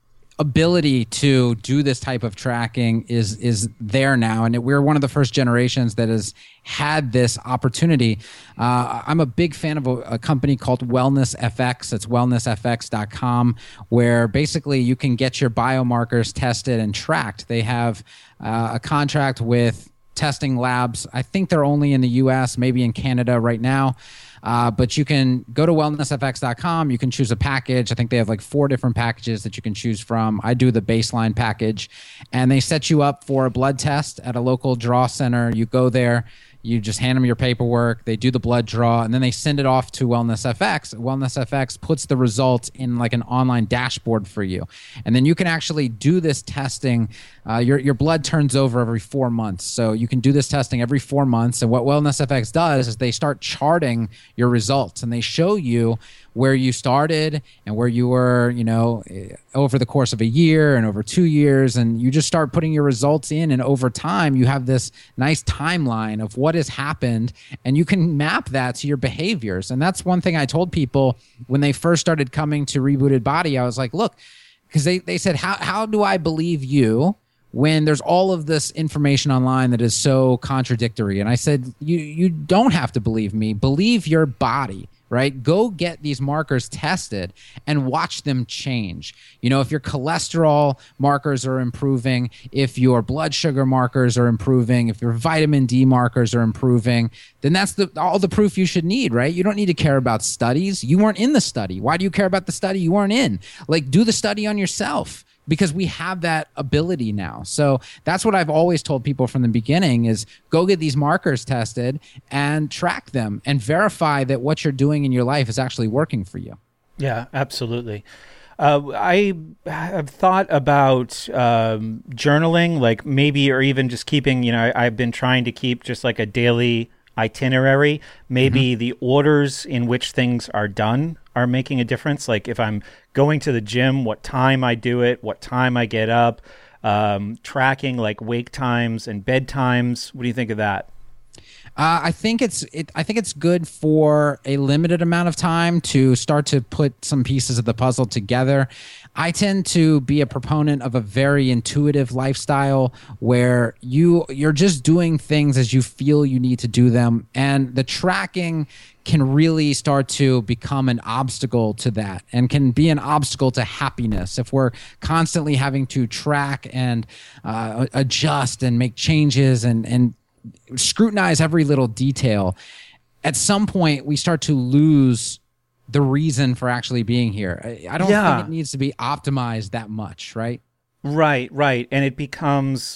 [SPEAKER 4] ability to do this type of tracking is there now, and we're one of the first generations that has had this opportunity. I'm a big fan of a company called Wellness FX. It's wellnessfx.com, where basically you can get your biomarkers tested and tracked. They have a contract with testing labs. I think they're only in the US, maybe in Canada right now. But you can go to wellnessfx.com. You can choose a package. I think they have like 4 different packages that you can choose from. I do the baseline package, and they set you up for a blood test at a local draw center. You go there. You just hand them your paperwork. They do the blood draw, and then they send it off to WellnessFX. WellnessFX puts the results in like an online dashboard for you. And then you can actually do this testing. Your blood turns over every 4 months. So you can do this testing every 4 months. And what WellnessFX does is they start charting your results, and they show you where you started and where you were, over the course of a year and over 2 years. And you just start putting your results in. And over time, you have this nice timeline of what has happened, and you can map that to your behaviors. And that's one thing I told people when they first started coming to Rebooted Body. I was like, look, because they said, how do I believe you when there's all of this information online that is so contradictory? And I said, you don't have to believe me. Believe your body. Right? Go get these markers tested and watch them change. If your cholesterol markers are improving, if your blood sugar markers are improving, if your vitamin D markers are improving, then that's all the proof you should need, right? You don't need to care about studies. You weren't in the study. Why do you care about the study you weren't in? Like, do the study on yourself, because we have that ability now. So that's what I've always told people from the beginning is go get these markers tested and track them and verify that what you're doing in your life is actually working for you.
[SPEAKER 2] Yeah, absolutely. I have thought about journaling, like maybe, or even just keeping, I've been trying to keep just like a daily itinerary. Maybe the orders in which things are done are making a difference? Like if I'm going to the gym, what time I do it, what time I get up, tracking like wake times and bed times. What do you think of that?
[SPEAKER 4] I think it's good for a limited amount of time to start to put some pieces of the puzzle together. I tend to be a proponent of a very intuitive lifestyle where you're just doing things as you feel you need to do them, and the tracking can really start to become an obstacle to that and can be an obstacle to happiness if we're constantly having to track and adjust and make changes and scrutinize every little detail. At some point, we start to lose the reason for actually being here. I don't think it needs to be optimized that much, right?
[SPEAKER 2] Right. And it becomes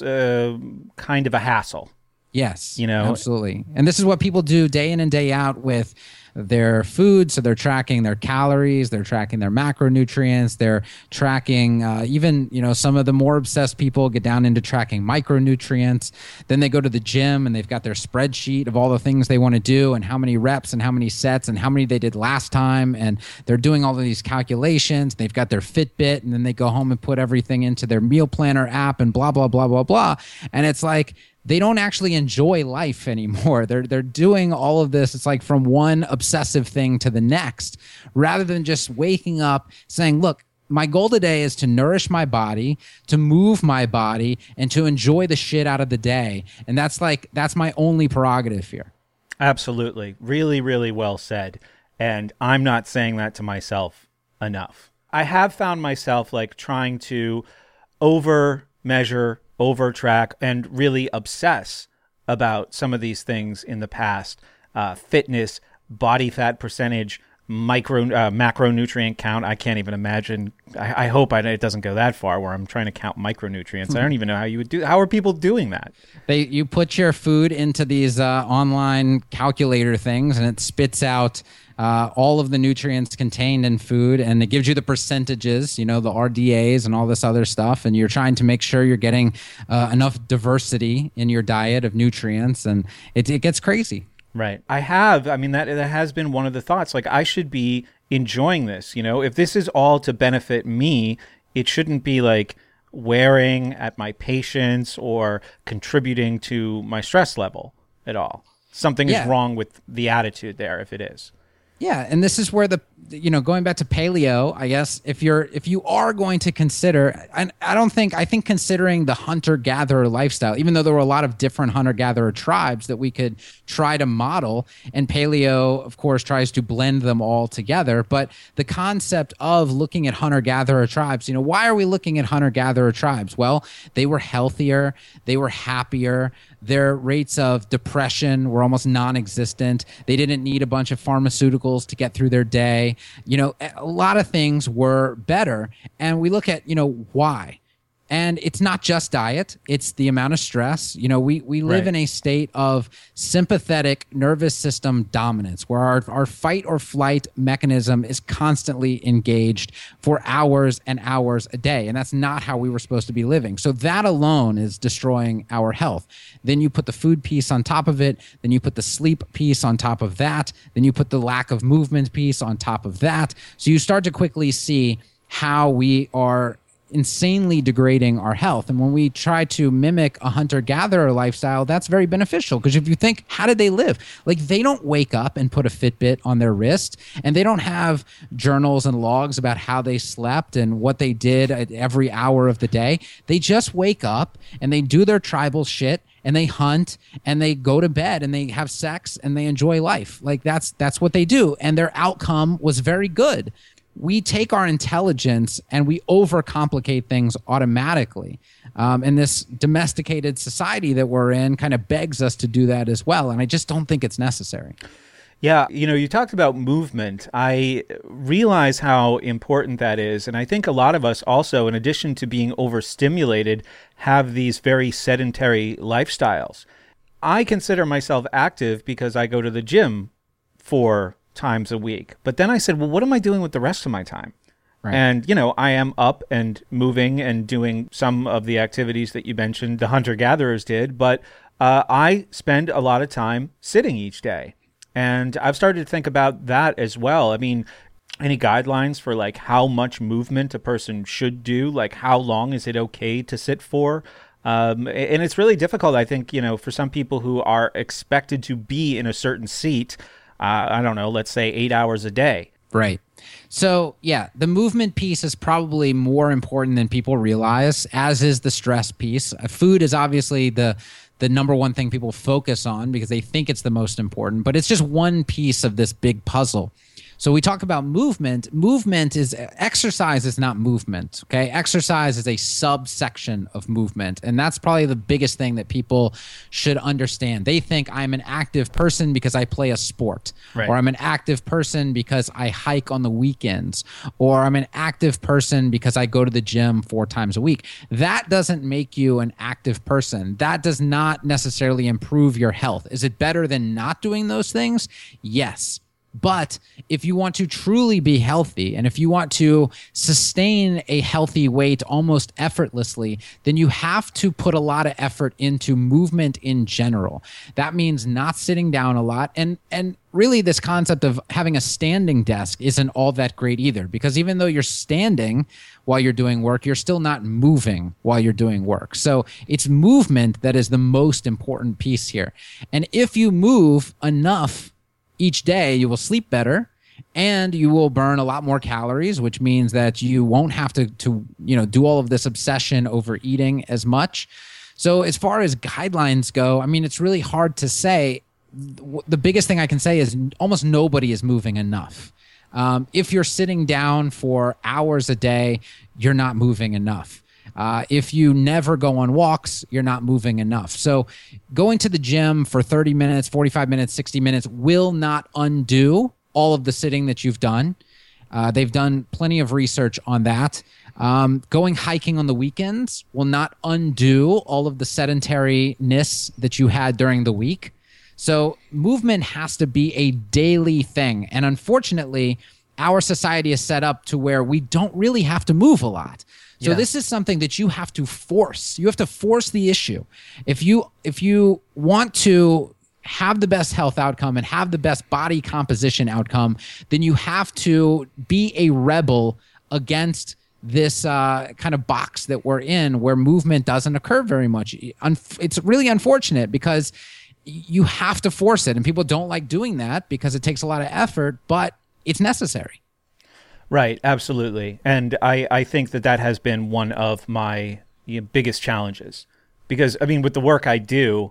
[SPEAKER 2] kind of a hassle.
[SPEAKER 4] Yes, absolutely. And this is what people do day in and day out with their food. So they're tracking their calories, they're tracking their macronutrients, they're tracking even, some of the more obsessed people get down into tracking micronutrients. Then they go to the gym and they've got their spreadsheet of all the things they want to do and how many reps and how many sets and how many they did last time. And they're doing all of these calculations. They've got their Fitbit, and then they go home and put everything into their meal planner app and blah, blah, blah, blah, blah. And it's like, they don't actually enjoy life anymore. They're doing all of this. It's like from one obsessive thing to the next, rather than just waking up saying, look, my goal today is to nourish my body, to move my body, and to enjoy the shit out of the day. And that's my only prerogative here.
[SPEAKER 2] Absolutely. Really, really well said. And I'm not saying that to myself enough. I have found myself like trying to over-measure, over-track, and really obsess about some of these things in the past. Fitness, body fat percentage, macronutrient count. I can't even imagine. I hope it doesn't go that far where I'm trying to count micronutrients. I don't even know how you would do. How are people doing that?
[SPEAKER 4] You put your food into these online calculator things, and it spits out all of the nutrients contained in food, and it gives you the percentages, the RDAs and all this other stuff, and you're trying to make sure you're getting enough diversity in your diet of nutrients, and it gets crazy.
[SPEAKER 2] Right. that has been one of the thoughts. Like, I should be enjoying this. If this is all to benefit me, it shouldn't be like wearing at my patience or contributing to my stress level at all. Something is wrong with the attitude there if it is.
[SPEAKER 4] Yeah, and this is where going back to paleo, I guess, if you are going to consider, and I think considering the hunter-gatherer lifestyle, even though there were a lot of different hunter-gatherer tribes that we could try to model, and paleo, of course, tries to blend them all together, but the concept of looking at hunter-gatherer tribes, why are we looking at hunter-gatherer tribes? Well, they were healthier, they were happier, their rates of depression were almost non-existent. They didn't need a bunch of pharmaceuticals to get through their day. A lot of things were better. And we look at, why? And it's not just diet. It's the amount of stress. We live in a state of sympathetic nervous system dominance where our fight or flight mechanism is constantly engaged for hours and hours a day. And that's not how we were supposed to be living. So that alone is destroying our health. Then you put the food piece on top of it. Then you put the sleep piece on top of that. Then you put the lack of movement piece on top of that. So you start to quickly see how we are insanely degrading our health. And when we try to mimic a hunter-gatherer lifestyle, that's very beneficial. Because if you think, how did they live? Like, they don't wake up and put a Fitbit on their wrist, and they don't have journals and logs about how they slept and what they did at every hour of the day. They just wake up and they do their tribal shit, and they hunt, and they go to bed, and they have sex, and they enjoy life. Like, that's what they do. And their outcome was very good. We take our intelligence and we overcomplicate things automatically. And this domesticated society that we're in kind of begs us to do that as well. And I just don't think it's necessary.
[SPEAKER 2] Yeah, you talked about movement. I realize how important that is. And I think a lot of us also, in addition to being overstimulated, have these very sedentary lifestyles. I consider myself active because I go to the gym 4 times a week. But then I said, well, what am I doing with the rest of my time? Right. And, I am up and moving and doing some of the activities that you mentioned the hunter-gatherers did, but I spend a lot of time sitting each day. And I've started to think about that as well. I mean, any guidelines for like how much movement a person should do? Like how long is it okay to sit for? And it's really difficult, I think, for some people who are expected to be in a certain seat, I don't know, let's say 8 hours a day.
[SPEAKER 4] Right. So, yeah, the movement piece is probably more important than people realize, as is the stress piece. Food is obviously the number one thing people focus on because they think it's the most important, but it's just one piece of this big puzzle. So we talk about movement. Exercise is not movement, okay? Exercise is a subsection of movement, and that's probably the biggest thing that people should understand. They think I'm an active person because I play a sport,
[SPEAKER 2] right,
[SPEAKER 4] or I'm an active person because I hike on the weekends, or I'm an active person because I go to the gym 4 times a week. That doesn't make you an active person. That does not necessarily improve your health. Is it better than not doing those things? Yes. But if you want to truly be healthy and if you want to sustain a healthy weight almost effortlessly, then you have to put a lot of effort into movement in general. That means not sitting down a lot. And really this concept of having a standing desk isn't all that great either, because even though you're standing while you're doing work, you're still not moving while you're doing work. So it's movement that is the most important piece here. And if you move enough each day, you will sleep better and you will burn a lot more calories, which means that you won't have to do all of this obsession over eating as much. So as far as guidelines go, I mean, it's really hard to say. The biggest thing I can say is almost nobody is moving enough. If you're sitting down for hours a day, you're not moving enough. If you never go on walks, you're not moving enough. So going to the gym for 30 minutes, 45 minutes, 60 minutes will not undo all of the sitting that you've done. They've done plenty of research on that. Going hiking on the weekends will not undo all of the sedentariness that you had during the week. So movement has to be a daily thing. And unfortunately, our society is set up to where we don't really have to move a lot. So this is something that you have to force. You have to force the issue. If you want to have the best health outcome and have the best body composition outcome, then you have to be a rebel against this kind of box that we're in where movement doesn't occur very much. It's really unfortunate because you have to force it, and people don't like doing that because it takes a lot of effort, but it's necessary.
[SPEAKER 2] Right, absolutely. And I think that has been one of my biggest challenges. Because, I mean, with the work I do,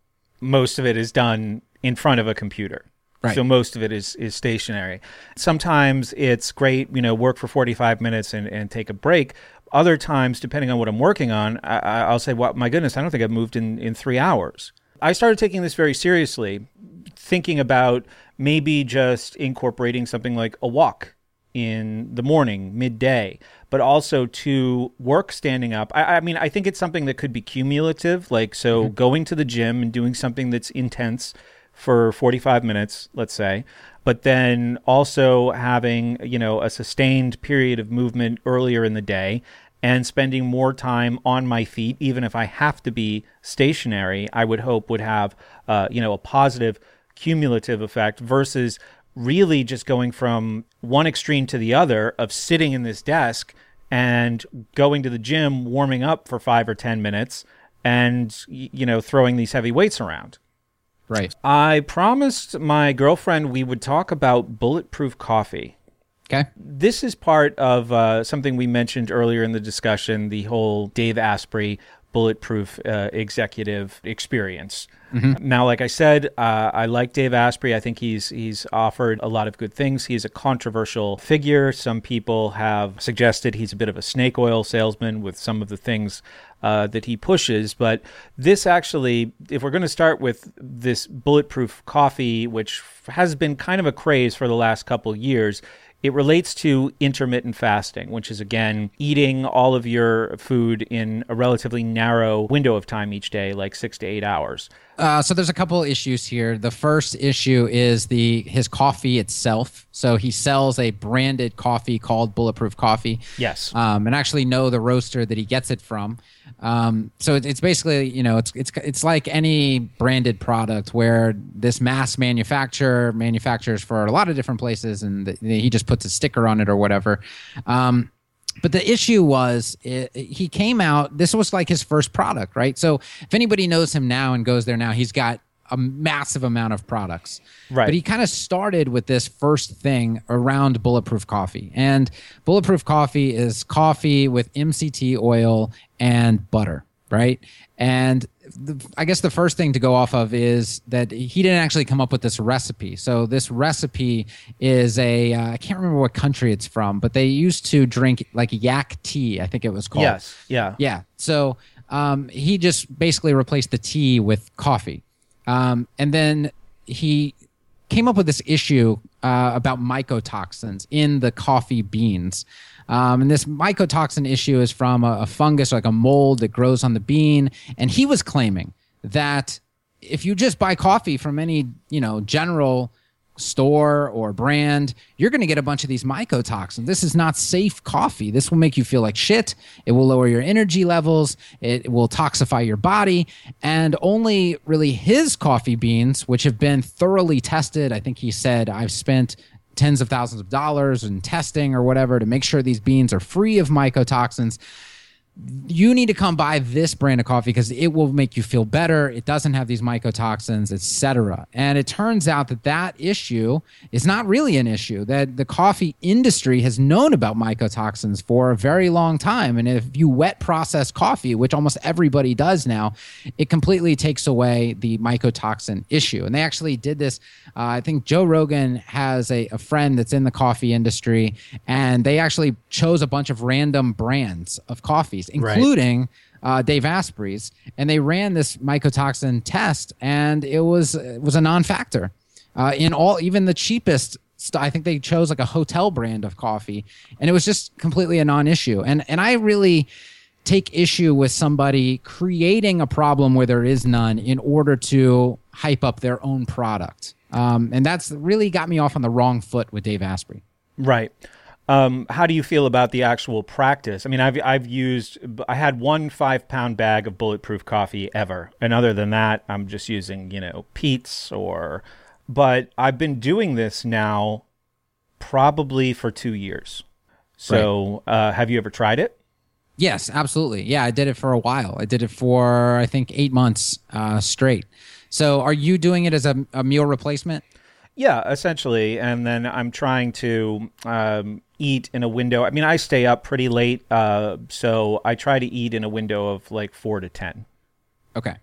[SPEAKER 2] most of it is done in front of a computer. Right. So most of it is stationary. Sometimes it's great, work for 45 minutes and take a break. Other times, depending on what I'm working on, I'll say, well, my goodness, I don't think I've moved in 3 hours. I started taking this very seriously, thinking about maybe just incorporating something like a walk in the morning, midday, but also to work standing up. I mean, I think it's something that could be cumulative, like going to the gym and doing something that's intense for 45 minutes, let's say, but then also having, a sustained period of movement earlier in the day and spending more time on my feet, even if I have to be stationary, I would hope would have, a positive cumulative effect versus really just going from one extreme to the other of sitting in this desk and going to the gym, warming up for 5 or 10 minutes and, throwing these heavy weights around.
[SPEAKER 4] Right.
[SPEAKER 2] I promised my girlfriend we would talk about bulletproof coffee.
[SPEAKER 4] Okay.
[SPEAKER 2] This is part of something we mentioned earlier in the discussion, the whole Dave Asprey bulletproof executive experience. Mm-hmm. Now, like I said, I like Dave Asprey. I think he's offered a lot of good things. He's a controversial figure. Some people have suggested he's a bit of a snake oil salesman with some of the things that he pushes. But this actually, if we're going to start with this bulletproof coffee, which has been kind of a craze for the last couple years, it relates to intermittent fasting, which is, again, eating all of your food in a relatively narrow window of time each day, like 6 to 8 hours.
[SPEAKER 4] So there's a couple of issues here. The first issue is his coffee itself. So he sells a branded coffee called Bulletproof Coffee.
[SPEAKER 2] Yes.
[SPEAKER 4] And actually know the roaster that he gets it from. So it's basically, it's like any branded product where this mass manufacturer manufactures for a lot of different places, and he just puts a sticker on it or whatever. But the issue was he came out, this was like his first product, right? So if anybody knows him now and goes there now, he's got a massive amount of products.
[SPEAKER 2] Right.
[SPEAKER 4] But he kind of started with this first thing around Bulletproof Coffee. And Bulletproof Coffee is coffee with MCT oil and butter, right? And I guess the first thing to go off of is that he didn't actually come up with this recipe. So this recipe is I can't remember what country it's from, but they used to drink like yak tea, I think it was called.
[SPEAKER 2] Yes. Yeah.
[SPEAKER 4] Yeah. So he just basically replaced the tea with coffee. And then he came up with this issue about mycotoxins in the coffee beans. And this mycotoxin issue is from a fungus, like a mold that grows on the bean. And he was claiming that if you just buy coffee from any, general store or brand, you're going to get a bunch of these mycotoxins. This is not safe coffee. This will make you feel like shit. It will lower your energy levels. It will toxify your body. And only really his coffee beans, which have been thoroughly tested. I think he said, I've spent tens of thousands of dollars in testing or whatever to make sure these beans are free of mycotoxins. You need to come buy this brand of coffee because it will make you feel better. It doesn't have these mycotoxins, etc. And it turns out that issue is not really an issue, that the coffee industry has known about mycotoxins for a very long time. And if you wet process coffee, which almost everybody does now, it completely takes away the mycotoxin issue. And they actually did this. I think Joe Rogan has a friend that's in the coffee industry, and they actually chose a bunch of random brands of coffees, including Dave Asprey's, and they ran this mycotoxin test, and it was a non-factor in even the cheapest. I think they chose like a hotel brand of coffee, and it was just completely a non-issue. And I really take issue with somebody creating a problem where there is none in order to hype up their own product. And that's really got me off on the wrong foot with Dave Asprey.
[SPEAKER 2] Right. How do you feel about the actual practice? I mean, I had 1 5-pound bag of Bulletproof Coffee ever. And other than that, I'm just using, Peet's but I've been doing this now probably for 2 years. So, right. Have you ever tried it?
[SPEAKER 4] Yes, absolutely. Yeah, I did it for a while. I did it for, I think, 8 months straight. So are you doing it as a meal replacement?
[SPEAKER 2] Yeah, essentially. And then I'm trying to eat in a window. I mean, I stay up pretty late, so I try to eat in a window of like 4 to 10. Okay.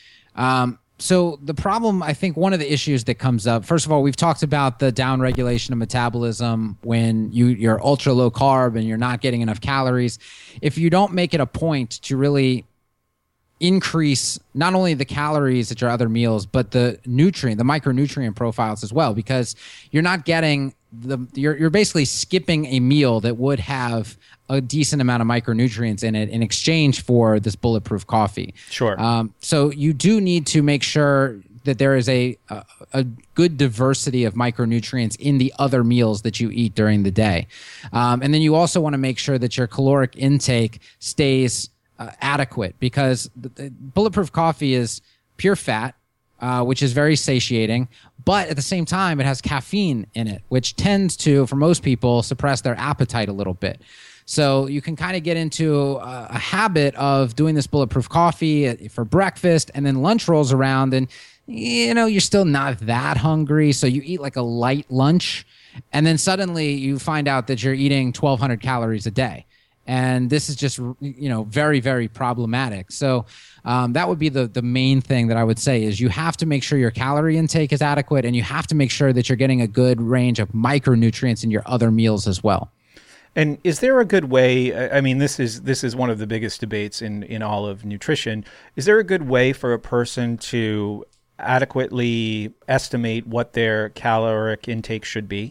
[SPEAKER 4] So the problem, I think one of the issues that comes up, first of all, we've talked about the downregulation of metabolism when you're ultra low carb and you're not getting enough calories. If you don't make it a point to really increase not only the calories at your other meals, but the micronutrient profiles as well, because you're not getting you're basically skipping a meal that would have a decent amount of micronutrients in it in exchange for this Bulletproof Coffee.
[SPEAKER 2] Sure.
[SPEAKER 4] So you do need to make sure that there is a good diversity of micronutrients in the other meals that you eat during the day. And then you also want to make sure that your caloric intake stays adequate, because Bulletproof Coffee is pure fat, which is very satiating, but at the same time, it has caffeine in it, which tends to, for most people, suppress their appetite a little bit. So you can kind of get into a habit of doing this Bulletproof Coffee for breakfast, and then lunch rolls around, and you're still not that hungry, so you eat like a light lunch, and then suddenly you find out that you're eating 1,200 calories a day. And this is just, very, very problematic. So that would be the main thing that I would say is you have to make sure your calorie intake is adequate, and you have to make sure that you're getting a good range of micronutrients in your other meals as well.
[SPEAKER 2] And is there a good way, I mean, this is one of the biggest debates in all of nutrition. Is there a good way for a person to adequately estimate what their caloric intake should be?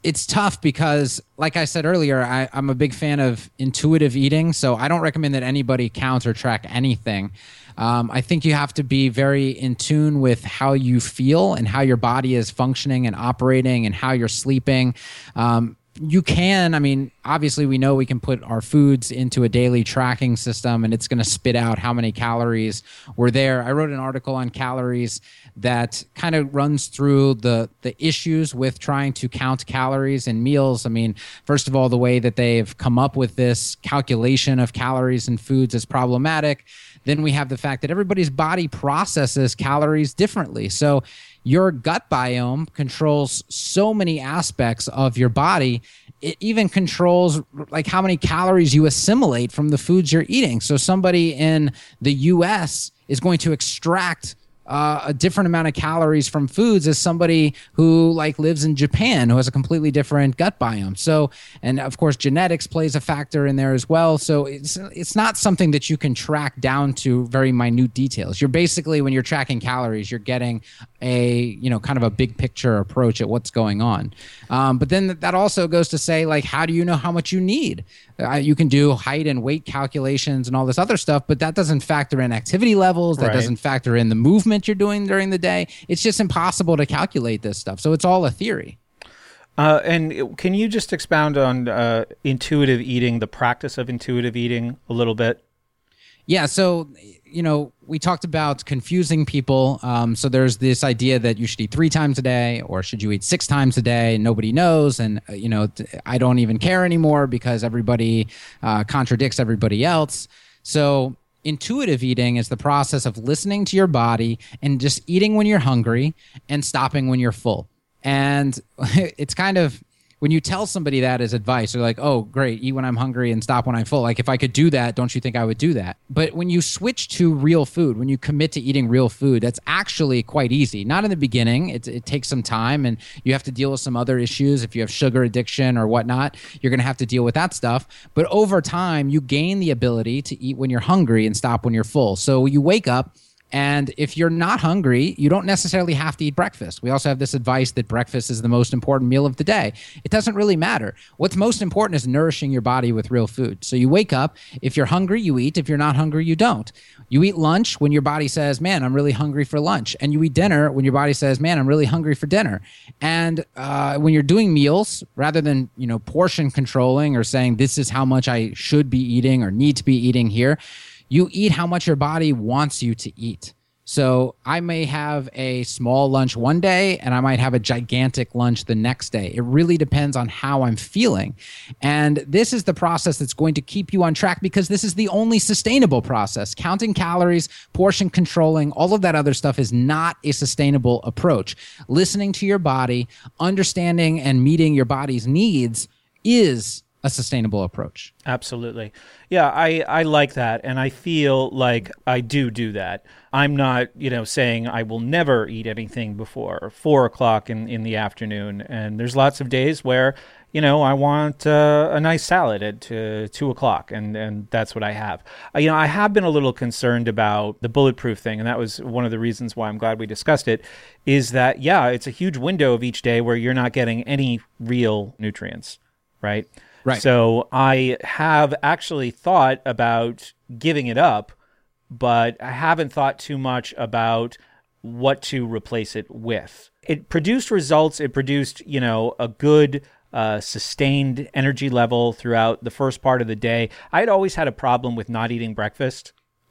[SPEAKER 4] It's tough because, like I said earlier, I'm a big fan of intuitive eating, so I don't recommend that anybody count or track anything. I think you have to be very in tune with how you feel and how your body is functioning and operating and how you're sleeping. You can, I mean, obviously we know we can put our foods into a daily tracking system and it's going to spit out how many calories were there. I wrote an article on calories that kind of runs through the issues with trying to count calories in meals. I mean, first of all, the way that they've come up with this calculation of calories in foods is problematic. Then we have the fact that everybody's body processes calories differently. So your gut biome controls so many aspects of your body. It even controls like how many calories you assimilate from the foods you're eating. So somebody in the US is going to extract a different amount of calories from foods as somebody who like lives in Japan, who has a completely different gut biome. So, and of course, genetics plays a factor in there as well. So it's not something that you can track down to very minute details. You're basically, when you're tracking calories, you're getting a, kind of a big picture approach at what's going on. But then that also goes to say, like, how do you know how much you need? You can do height and weight calculations and all this other stuff, but that doesn't factor in activity levels. That doesn't factor in the movement you're doing during the day. It's just impossible to calculate this stuff. So it's all a theory.
[SPEAKER 2] And can you just expound on intuitive eating, the practice of intuitive eating a little bit?
[SPEAKER 4] Yeah. So, we talked about confusing people. So there's this idea that you should eat 3 times a day, or should you eat 6 times a day? Nobody knows. And, I don't even care anymore because everybody contradicts everybody else. So intuitive eating is the process of listening to your body and just eating when you're hungry and stopping when you're full. And it's kind of, when you tell somebody that as advice, they're like, oh, great, eat when I'm hungry and stop when I'm full. Like, if I could do that, don't you think I would do that? But when you switch to real food, when you commit to eating real food, that's actually quite easy. Not in the beginning. It takes some time, and you have to deal with some other issues. If you have sugar addiction or whatnot, you're going to have to deal with that stuff. But over time, you gain the ability to eat when you're hungry and stop when you're full. So you wake up, and if you're not hungry, you don't necessarily have to eat breakfast. We also have this advice that breakfast is the most important meal of the day. It doesn't really matter. What's most important is nourishing your body with real food. So you wake up. If you're hungry, you eat. If you're not hungry, you don't. You eat lunch when your body says, man, I'm really hungry for lunch. And you eat dinner when your body says, man, I'm really hungry for dinner. And when you're doing meals, rather than portion controlling or saying this is how much I should be eating or need to be eating here, you eat how much your body wants you to eat. So I may have a small lunch one day and I might have a gigantic lunch the next day. It really depends on how I'm feeling. And this is the process that's going to keep you on track, because this is the only sustainable process. Counting calories, portion controlling, all of that other stuff is not a sustainable approach. Listening to your body, understanding and meeting your body's needs is a sustainable approach.
[SPEAKER 2] Absolutely. Yeah, I like that. And I feel like I do that. I'm not, saying I will never eat anything before 4 o'clock in the afternoon. And there's lots of days where, I want a nice salad at 2 o'clock. And that's what I have. I have been a little concerned about the bulletproof thing. And that was one of the reasons why I'm glad we discussed it, is that, it's a huge window of each day where you're not getting any real nutrients, right?
[SPEAKER 4] Right.
[SPEAKER 2] So I have actually thought about giving it up, but I haven't thought too much about what to replace it with. It produced results. It produced, a good sustained energy level throughout the first part of the day. I had always had a problem with not eating breakfast.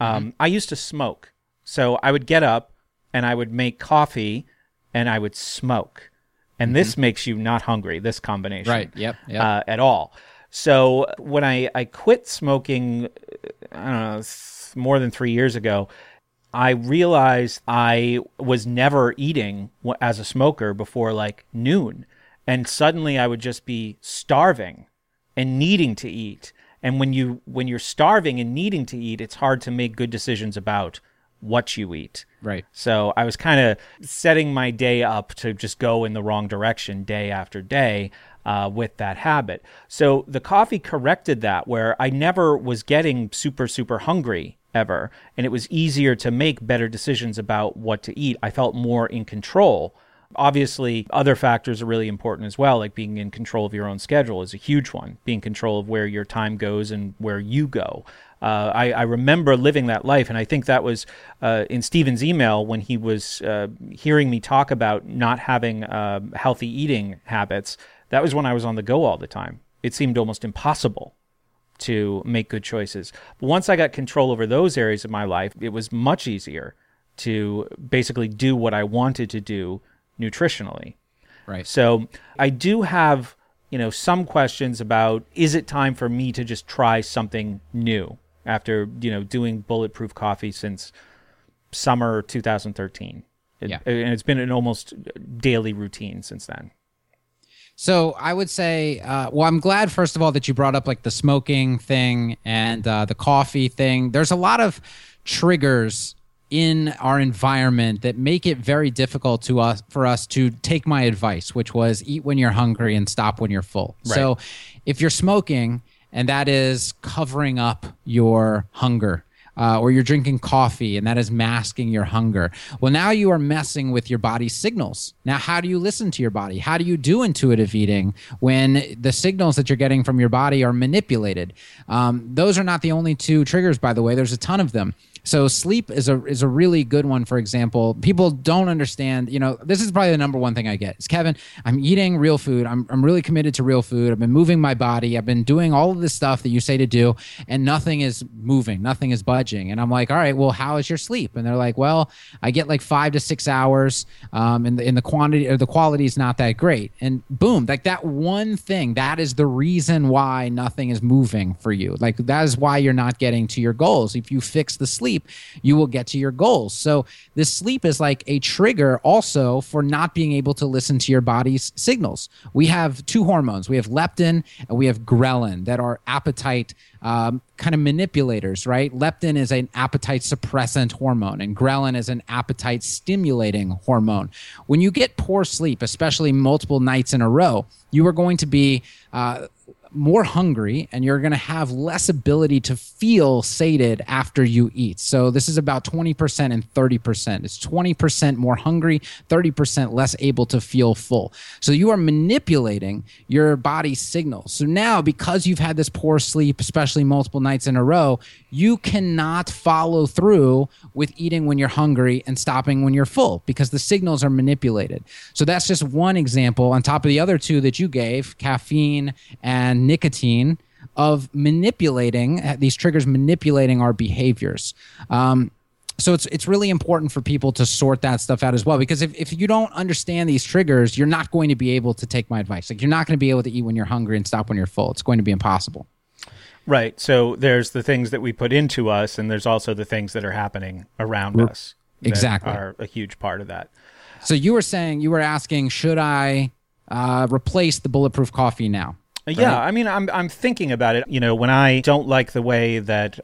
[SPEAKER 2] I used to smoke. So I would get up and I would make coffee and I would smoke. And this makes you not hungry, this combination.
[SPEAKER 4] Right, yep.
[SPEAKER 2] At all. So when I quit smoking, I don't know, more than 3 years ago, I realized I was never eating as a smoker before like noon. And suddenly I would just be starving and needing to eat. And when you're starving and needing to eat, it's hard to make good decisions about what you eat.
[SPEAKER 4] Right.
[SPEAKER 2] So I was kind of setting my day up to just go in the wrong direction day after day with that habit. So the coffee corrected that, where I never was getting super, super hungry ever. And it was easier to make better decisions about what to eat. I felt more in control Obviously, other factors are really important as well, like being in control of your own schedule is a huge one, being in control of where your time goes and where you go. I remember living that life, and I think that was in Stephen's email when he was hearing me talk about not having healthy eating habits. That was when I was on the go all the time. It seemed almost impossible to make good choices. But once I got control over those areas of my life, it was much easier to basically do what I wanted to do nutritionally.
[SPEAKER 4] Right.
[SPEAKER 2] So I do have, some questions about, is it time for me to just try something new after, doing Bulletproof Coffee since summer 2013. And it's been an almost daily routine since then.
[SPEAKER 4] So I would say, I'm glad, first of all, that you brought up like the smoking thing and the coffee thing. There's a lot of triggers in our environment that make it very difficult for us to take my advice, which was eat when you're hungry and stop when you're full. Right. So if you're smoking and that is covering up your hunger, or you're drinking coffee and that is masking your hunger. Well, now you are messing with your body's signals. Now, how do you listen to your body? How do you do intuitive eating when the signals that you're getting from your body are manipulated? Those are not the only two triggers, by the way. There's a ton of them. So sleep is a really good one, for example. People don't understand, this is probably the number one thing I get. Is, Kevin, I'm eating real food. I'm really committed to real food. I've been moving my body. I've been doing all of this stuff that you say to do, and nothing is moving. Nothing is budging. And I'm like, all right, well, how is your sleep? And they're like, well, I get like 5 to 6 hours, and the quantity or the quality is not that great. And boom, like that one thing, that is the reason why nothing is moving for you. Like that is why you're not getting to your goals. If you fix the sleep, you will get to your goals. So this sleep is like a trigger also for not being able to listen to your body's signals. We have two hormones. We have leptin and we have ghrelin that are appetite kind of manipulators, right? Leptin is an appetite suppressant hormone and ghrelin is an appetite stimulating hormone. When you get poor sleep, especially multiple nights in a row, you are going to be more hungry and you're going to have less ability to feel sated after you eat. So this is about 20% and 30%. It's 20% more hungry, 30% less able to feel full. So you are manipulating your body's signals. So now, because you've had this poor sleep, especially multiple nights in a row, you cannot follow through with eating when you're hungry and stopping when you're full because the signals are manipulated. So that's just one example on top of the other two that you gave, caffeine and nicotine, of manipulating these triggers, manipulating our behaviors. So it's really important for people to sort that stuff out as well, because if you don't understand these triggers, you're not going to be able to take my advice. Like you're not going to be able to eat when you're hungry and stop when you're full. It's going to be impossible.
[SPEAKER 2] Right. So there's the things that we put into us, and there's also the things that are happening around us.
[SPEAKER 4] Exactly.
[SPEAKER 2] That are a huge part of that.
[SPEAKER 4] So you were asking, should I replace the Bulletproof Coffee now?
[SPEAKER 2] Yeah, right? I mean, I'm thinking about it. When I don't like the way that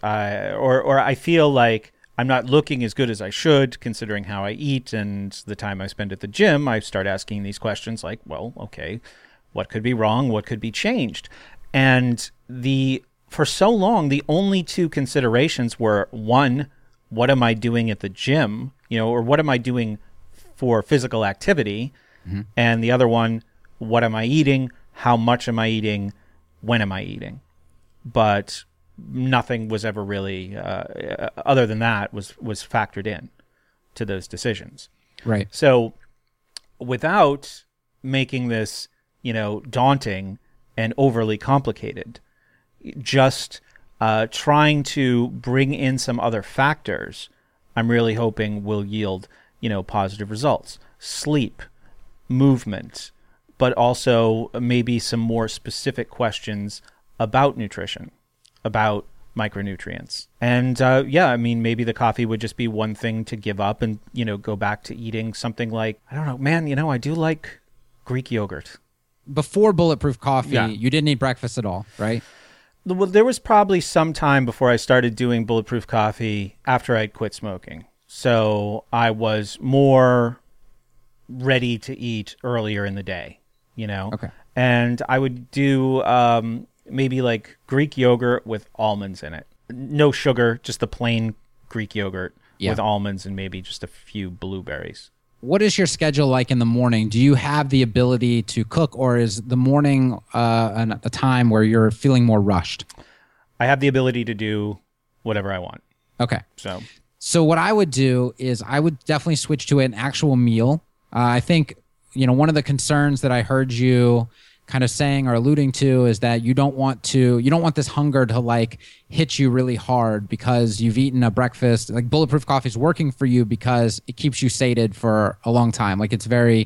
[SPEAKER 2] I feel like I'm not looking as good as I should, considering how I eat and the time I spend at the gym, I start asking these questions like, well, okay, what could be wrong? What could be changed? And for so long, the only two considerations were, one, what am I doing at the gym? Or what am I doing for physical activity? Mm-hmm. And the other one, what am I eating? How much am I eating? When am I eating? But nothing was ever really, other than that, was factored in to those decisions.
[SPEAKER 4] Right.
[SPEAKER 2] So without making this, daunting and overly complicated, just trying to bring in some other factors, I'm really hoping will yield, positive results. Sleep, movement, but also maybe some more specific questions about nutrition, about micronutrients. And maybe the coffee would just be one thing to give up and, go back to eating something like, I don't know, man, I do like Greek yogurt.
[SPEAKER 4] Before Bulletproof Coffee, You didn't eat breakfast at all, right?
[SPEAKER 2] Well, there was probably some time before I started doing Bulletproof Coffee after I'd quit smoking. So I was more ready to eat earlier in the day, Okay. And I would do maybe like Greek yogurt with almonds in it. No sugar, just the plain Greek yogurt with almonds and maybe just a few blueberries.
[SPEAKER 4] what is your schedule like in the morning? Do you have the ability to cook, or is the morning a time where you're feeling more rushed?
[SPEAKER 2] I have the ability to do whatever I want.
[SPEAKER 4] Okay.
[SPEAKER 2] So
[SPEAKER 4] what I would do is I would definitely switch to an actual meal. I think, one of the concerns that I heard you kind of saying or alluding to is that you don't want this hunger to like hit you really hard because you've eaten a breakfast. Like Bulletproof Coffee is working for you because it keeps you sated for a long time. Like it's very,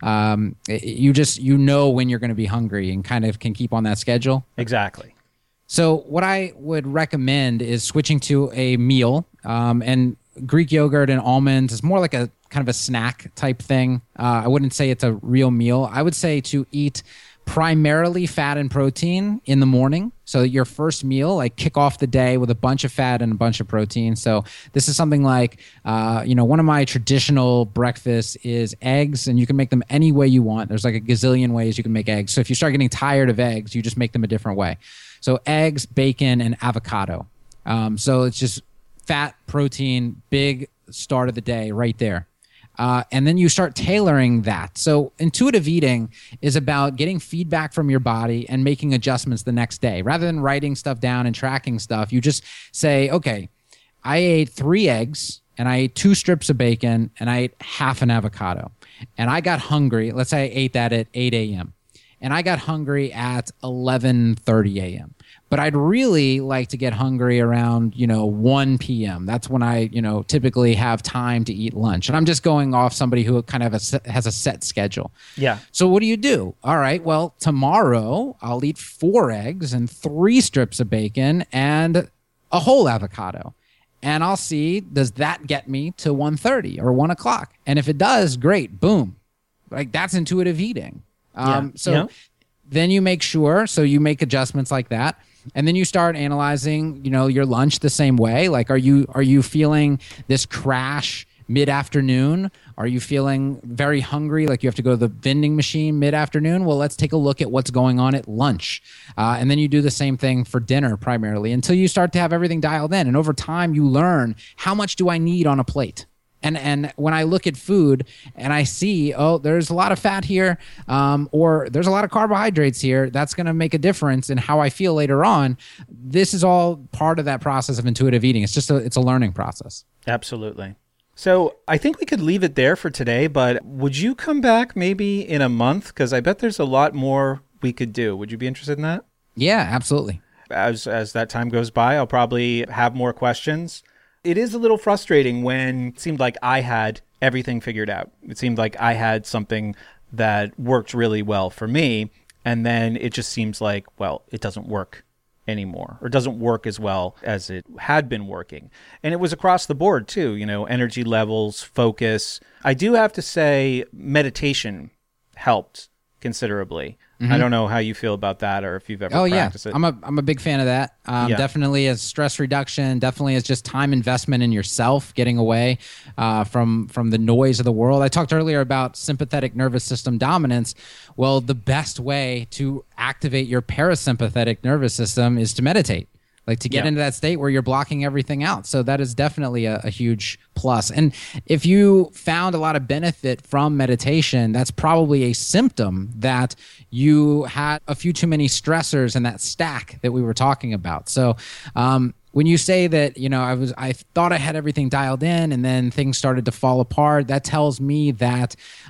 [SPEAKER 4] you know when you're going to be hungry and kind of can keep on that schedule.
[SPEAKER 2] exactly.
[SPEAKER 4] So what I would recommend is switching to a meal, and Greek yogurt and almonds is more like a kind of a snack type thing. I wouldn't say it's a real meal. I would say to eat primarily fat and protein in the morning. So your first meal, like kick off the day with a bunch of fat and a bunch of protein. So this is something like, one of my traditional breakfasts is eggs, and you can make them any way you want. There's like a gazillion ways you can make eggs. So if you start getting tired of eggs, you just make them a different way. So eggs, bacon, and avocado. So it's just fat, protein, big start of the day right there. And then you start tailoring that. So intuitive eating is about getting feedback from your body and making adjustments the next day. Rather than writing stuff down and tracking stuff, you just say, okay, I ate 3 eggs and I ate 2 strips of bacon and I ate half an avocado. And I got hungry. Let's say I ate that at 8 a.m. And I got hungry at 11:30 a.m. But I'd really like to get hungry around, 1 p.m. That's when I, typically have time to eat lunch. And I'm just going off somebody who kind of has a set schedule.
[SPEAKER 2] Yeah.
[SPEAKER 4] So what do you do? All right, well, tomorrow I'll eat 4 eggs and 3 strips of bacon and a whole avocado. And I'll see, does that get me to 1:30 or 1 o'clock? And if it does, great, boom. Like that's intuitive eating. Then you make sure, so you make adjustments like that. And then you start analyzing, your lunch the same way. Like, are you feeling this crash mid-afternoon? Are you feeling very hungry, like you have to go to the vending machine mid-afternoon? Well, let's take a look at what's going on at lunch. And then you do the same thing for dinner primarily until you start to have everything dialed in. And over time, you learn, how much do I need on a plate? And when I look at food and I see, there's a lot of fat here, or there's a lot of carbohydrates here, that's going to make a difference in how I feel later on. This is all part of that process of intuitive eating. It's just it's a learning process.
[SPEAKER 2] Absolutely. So I think we could leave it there for today, but would you come back maybe in a month? Because I bet there's a lot more we could do. Would you be interested in that?
[SPEAKER 4] Yeah, absolutely.
[SPEAKER 2] As that time goes by, I'll probably have more questions. It is a little frustrating when it seemed like I had everything figured out. It seemed like I had something that worked really well for me. And then it just seems like, well, it doesn't work anymore, or doesn't work as well as it had been working. And it was across the board too, energy levels, focus. I do have to say meditation helped considerably. Mm-hmm. I don't know how you feel about that, or if you've ever practiced it.
[SPEAKER 4] I'm a big fan of that. Definitely as stress reduction, definitely as just time investment in yourself, getting away from the noise of the world. I talked earlier about sympathetic nervous system dominance. Well, the best way to activate your parasympathetic nervous system is to meditate. Like to get into that state where you're blocking everything out. So that is definitely a huge plus. And if you found a lot of benefit from meditation, that's probably a symptom that you had a few too many stressors in that stack that we were talking about. So when you say that, I thought I had everything dialed in and then things started to fall apart, that tells me that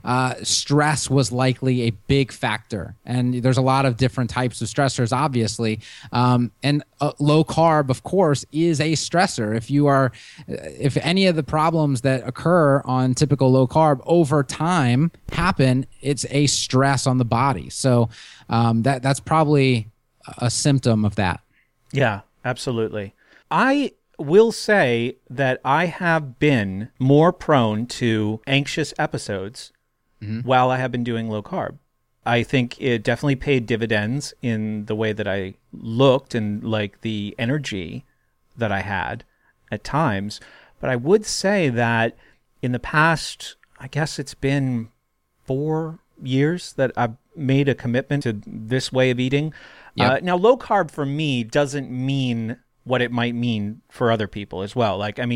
[SPEAKER 4] stress was likely a big factor. And there's a lot of different types of stressors, obviously. And low carb, of course, is a stressor. If any of the problems that occur on typical low carb over time happen, it's a stress on the body. So that's probably a symptom of that.
[SPEAKER 2] Yeah, absolutely. I will say that I have been more prone to anxious episodes while I have been doing low carb. I think it definitely paid dividends in the way that I looked and like the energy that I had at times. But I would say that in the past, I guess it's been 4 years that I've made a commitment to this way of eating. Yep. Now, low carb for me doesn't mean what it might mean for other people as well. Like, I mean,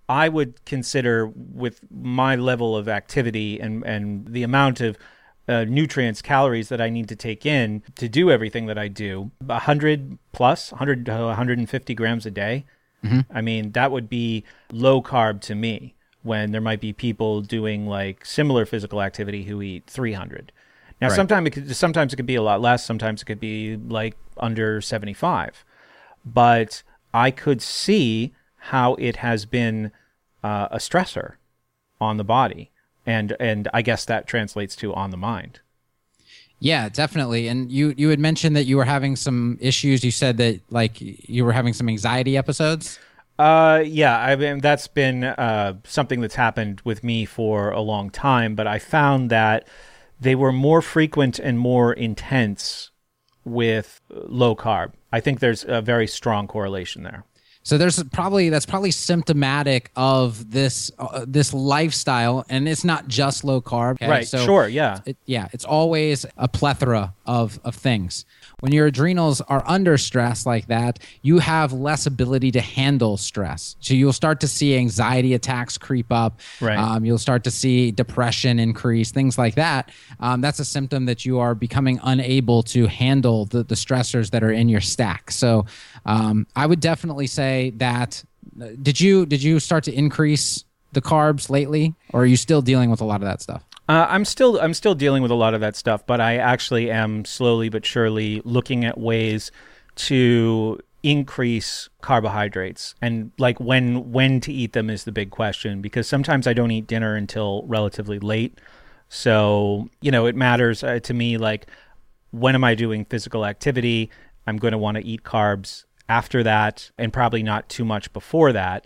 [SPEAKER 2] I would consider, with my level of activity and the amount of nutrients, calories that I need to take in to do everything that I do, 100 plus, 100 to 150 grams a day. I mean, that would be low carb to me, when there might be people doing like similar physical activity who eat 300. Now,
[SPEAKER 4] Right.
[SPEAKER 2] sometimes it could be a lot less. Sometimes it could be like under 75. But I could see how it has been a stressor on the body. And I guess that translates to on the mind.
[SPEAKER 4] Yeah, definitely. And you had mentioned that you were having some issues. You said that like you were having some anxiety episodes.
[SPEAKER 2] Yeah, I mean, that's been something that's happened with me for a long time, but I found that they were more frequent and more intense with low carb. I think there's a very strong correlation there.
[SPEAKER 4] So that's probably symptomatic of this lifestyle, and it's not just low carb. Okay?
[SPEAKER 2] Right,
[SPEAKER 4] So
[SPEAKER 2] sure, yeah.
[SPEAKER 4] it's always a plethora of things. When your adrenals are under stress like that, you have less ability to handle stress. So you'll start to see anxiety attacks creep up.
[SPEAKER 2] Right.
[SPEAKER 4] You'll start to see depression increase, things like that. That's a symptom that you are becoming unable to handle the stressors that are in your stack. So I would definitely say that. Did you start to increase the carbs lately, or are you still dealing with a lot of that stuff?
[SPEAKER 2] I'm still dealing with a lot of that stuff, but I actually am slowly but surely looking at ways to increase carbohydrates, and like when to eat them is the big question, because sometimes I don't eat dinner until relatively late. So, it matters to me, like, when am I doing physical activity? I'm going to want to eat carbs after that, and probably not too much before that.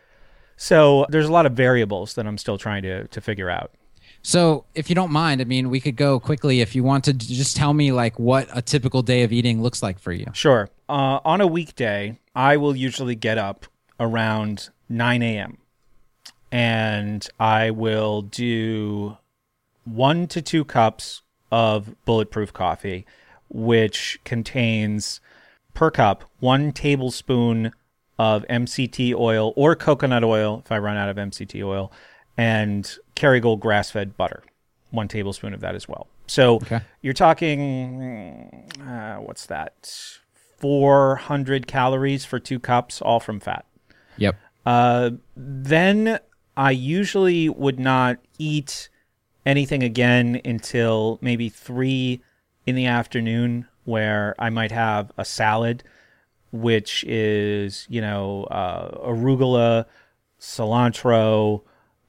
[SPEAKER 2] So there's a lot of variables that I'm still trying to figure out.
[SPEAKER 4] So if you don't mind, I mean, we could go quickly if you want to just tell me like what a typical day of eating looks like for you.
[SPEAKER 2] Sure. On a weekday, I will usually get up around 9 a.m. and I will do 1 to 2 cups of bulletproof coffee, which contains per cup 1 tablespoon of MCT oil or coconut oil if I run out of MCT oil, and Kerrygold grass-fed butter, 1 tablespoon of that as well. So You're talking, what's that? 400 calories for 2 cups, all from fat.
[SPEAKER 4] Yep.
[SPEAKER 2] Then I usually would not eat anything again until maybe 3 in the afternoon, where I might have a salad, which is, arugula, cilantro,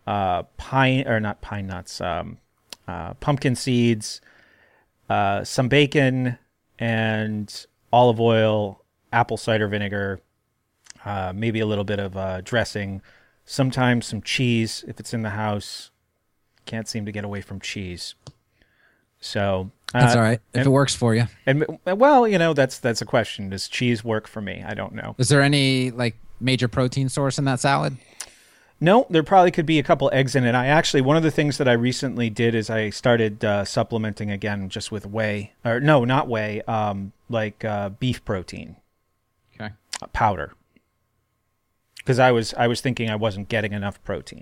[SPEAKER 2] pumpkin seeds, some bacon, and olive oil, apple cider vinegar, maybe a little bit of dressing, sometimes some cheese if it's in the house. Can't seem to get away from cheese. So
[SPEAKER 4] that's all right if it works for you.
[SPEAKER 2] And well, that's a question. Does cheese work for me? I don't know.
[SPEAKER 4] Is there any like major protein source in that salad?
[SPEAKER 2] No, there probably could be a couple eggs in it. One of the things that I recently did is I started supplementing again just with whey, or no, not whey, beef protein.
[SPEAKER 4] Okay.
[SPEAKER 2] Powder. Because I was thinking I wasn't getting enough protein.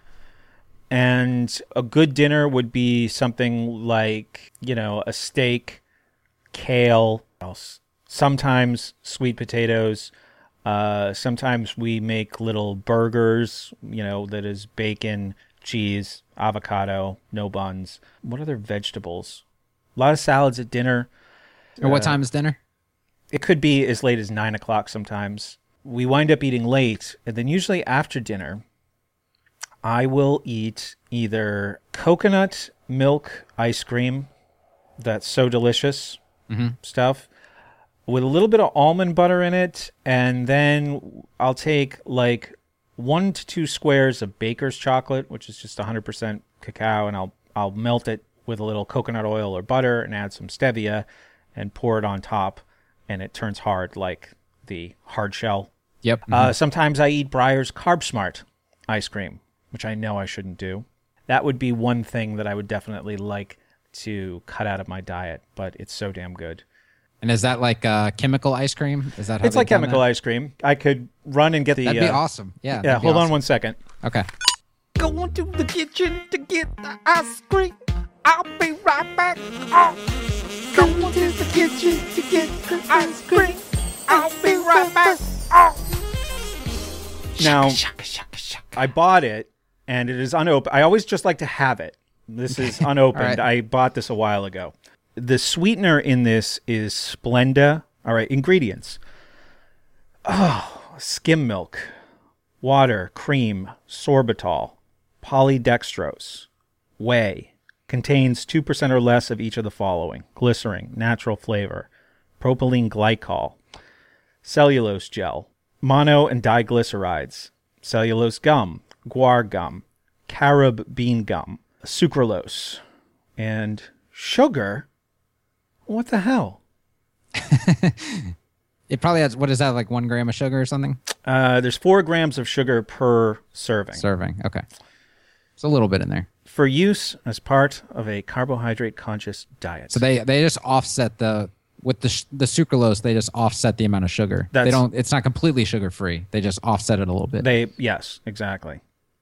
[SPEAKER 2] And a good dinner would be something like, a steak, kale, sometimes sweet potatoes. Sometimes we make little burgers, that is bacon, cheese, avocado, no buns. What other vegetables? A lot of salads at dinner.
[SPEAKER 4] Or what time is dinner?
[SPEAKER 2] It could be as late as 9 o'clock sometimes. We wind up eating late, and then usually after dinner, I will eat either coconut milk ice cream, that's so delicious stuff, with a little bit of almond butter in it, and then I'll take like 1 to 2 squares of Baker's chocolate, which is just 100% cacao, and I'll melt it with a little coconut oil or butter and add some stevia and pour it on top, and it turns hard like the hard shell.
[SPEAKER 4] Yep.
[SPEAKER 2] Sometimes I eat Breyer's Carb Smart ice cream, which I know I shouldn't do. That would be one thing that I would definitely like to cut out of my diet, but it's so damn good.
[SPEAKER 4] And is that like chemical ice cream? Is that how
[SPEAKER 2] It's like chemical ice cream. I could run and get the...
[SPEAKER 4] That'd be awesome. Yeah.
[SPEAKER 2] Yeah, hold on 1 second.
[SPEAKER 4] Okay.
[SPEAKER 1] Going to the kitchen to get the ice cream. I'll be right back. Oh. Going to the kitchen to get the ice cream. I'll be right back. Oh.
[SPEAKER 2] Now, I bought it, and it is unopened. I always just like to have it. This is unopened.
[SPEAKER 4] All right.
[SPEAKER 2] I bought this a while ago. The sweetener in this is Splenda. All right, ingredients. Oh, skim milk, water, cream, sorbitol, polydextrose, whey. Contains 2% or less of each of the following: glycerin, natural flavor, propylene glycol, cellulose gel, mono and diglycerides, cellulose gum, guar gum, carob bean gum, sucralose, and sugar. What the hell?
[SPEAKER 4] It probably has, what is that, like 1 gram of sugar or something?
[SPEAKER 2] There's 4 grams of sugar per serving.
[SPEAKER 4] Serving. Okay. It's a little bit in there.
[SPEAKER 2] For use as part of a carbohydrate-conscious diet.
[SPEAKER 4] So they just offset with the sucralose, they just offset the amount of sugar. It's not completely sugar-free. They just offset it a little bit.
[SPEAKER 2] Yes, exactly.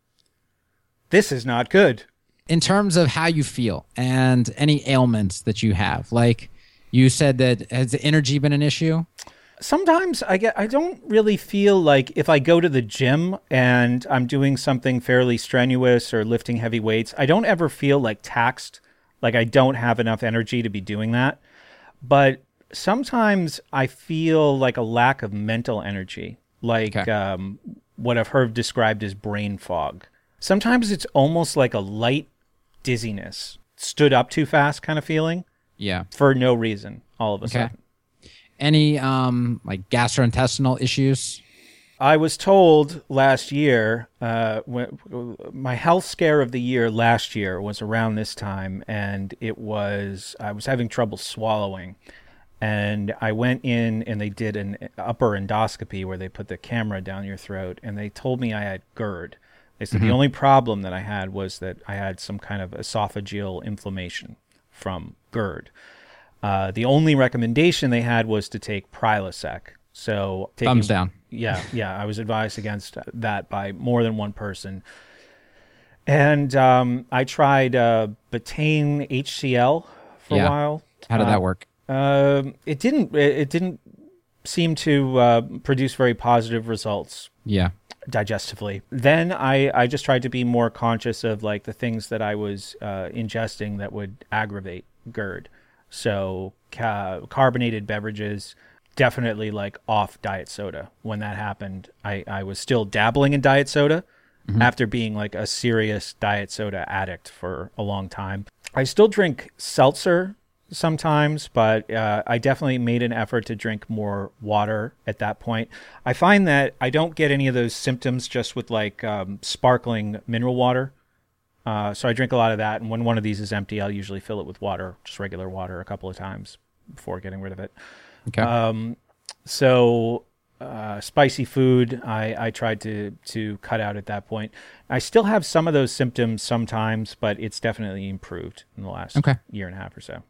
[SPEAKER 2] This is not good.
[SPEAKER 4] In terms of how you feel and any ailments that you have, like you said, that has the energy been an issue?
[SPEAKER 2] Sometimes I don't really feel like if I go to the gym and I'm doing something fairly strenuous or lifting heavy weights, I don't ever feel like taxed, like I don't have enough energy to be doing that. But sometimes I feel like a lack of mental energy, like what I've heard described as brain fog. Sometimes it's almost like a light dizziness, stood up too fast kind of feeling.
[SPEAKER 4] Yeah.
[SPEAKER 2] For no reason, all of a sudden.
[SPEAKER 4] Any like gastrointestinal issues?
[SPEAKER 2] I was told last year, my health scare of the year last year was around this time, and I was having trouble swallowing. And I went in and they did an upper endoscopy where they put the camera down your throat, and they told me I had GERD. They said the only problem that I had was that I had some kind of esophageal inflammation from GERD. The only recommendation they had was to take Prilosec. So
[SPEAKER 4] thumbs down.
[SPEAKER 2] Yeah, I was advised against that by more than one person. And I tried betaine HCl for a while.
[SPEAKER 4] How did that work?
[SPEAKER 2] It didn't seem to produce very positive results.
[SPEAKER 4] Yeah.
[SPEAKER 2] Digestively. Then I just tried to be more conscious of like the things that I was ingesting that would aggravate GERD. So carbonated beverages, definitely like off diet soda. When that happened, I was still dabbling in diet soda after being like a serious diet soda addict for a long time. I still drink seltzer sometimes, but I definitely made an effort to drink more water at that point. I find that I don't get any of those symptoms just with like sparkling mineral water. So I drink a lot of that, and when one of these is empty, I'll usually fill it with water, just regular water, a couple of times before getting rid of it.
[SPEAKER 4] Okay.
[SPEAKER 2] So spicy food, I tried to cut out at that point. I still have some of those symptoms sometimes, but it's definitely improved in the last year and a half or so.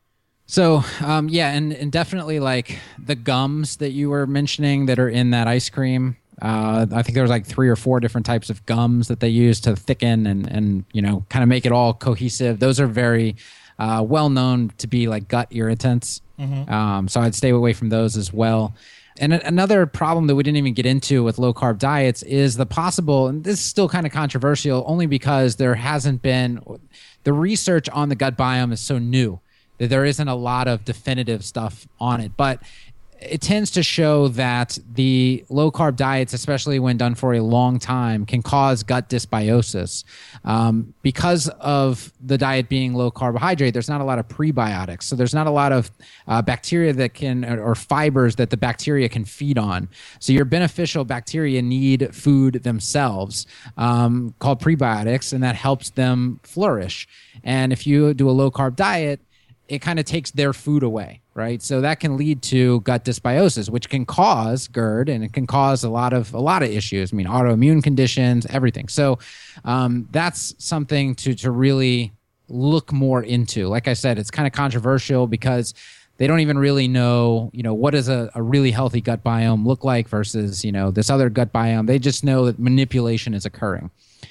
[SPEAKER 4] So, and definitely like the gums that you were mentioning that are in that ice cream. I think there was like 3 or 4 different types of gums that they use to thicken and kind of make it all cohesive. Those are very well known to be like gut irritants. So I'd stay away from those as well. And another problem that we didn't even get into with low carb diets is the possible, and this is still kind of controversial only because there hasn't been, the research on the gut biome is so new that there isn't a lot of definitive stuff on it. But it tends to show that the low-carb diets, especially when done for a long time, can cause gut dysbiosis. Because of the diet being low carbohydrate, there's not a lot of prebiotics. So there's not a lot of bacteria that can, or fibers that the bacteria can feed on. So your beneficial bacteria need food themselves, called prebiotics, and that helps them flourish. And if you do a low-carb diet, it kind of takes their food away, right? So that can lead to gut dysbiosis, which can cause GERD, and it can cause a lot of issues. I mean, autoimmune conditions, everything. So that's something to really look more into. Like I said, it's kind of controversial because they don't even really know, what does a really healthy gut biome look like versus, this other gut biome. They just know that manipulation is occurring.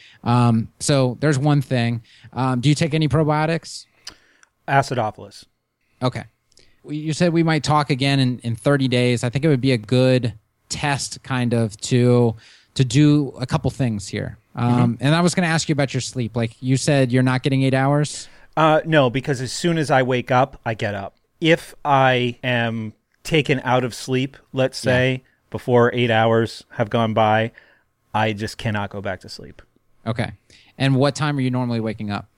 [SPEAKER 4] So there's one thing. Do you take any probiotics?
[SPEAKER 2] Acidophilus.
[SPEAKER 4] Okay. You said we might talk again in 30 days. I think it would be a good test kind of to do a couple things here. And I was going to ask you about your sleep. Like you said, you're not getting 8 hours?
[SPEAKER 2] No, because as soon as I wake up, I get up. If I am taken out of sleep, let's say, before 8 hours have gone by, I just cannot go back to sleep.
[SPEAKER 4] Okay. And what time are you normally waking up?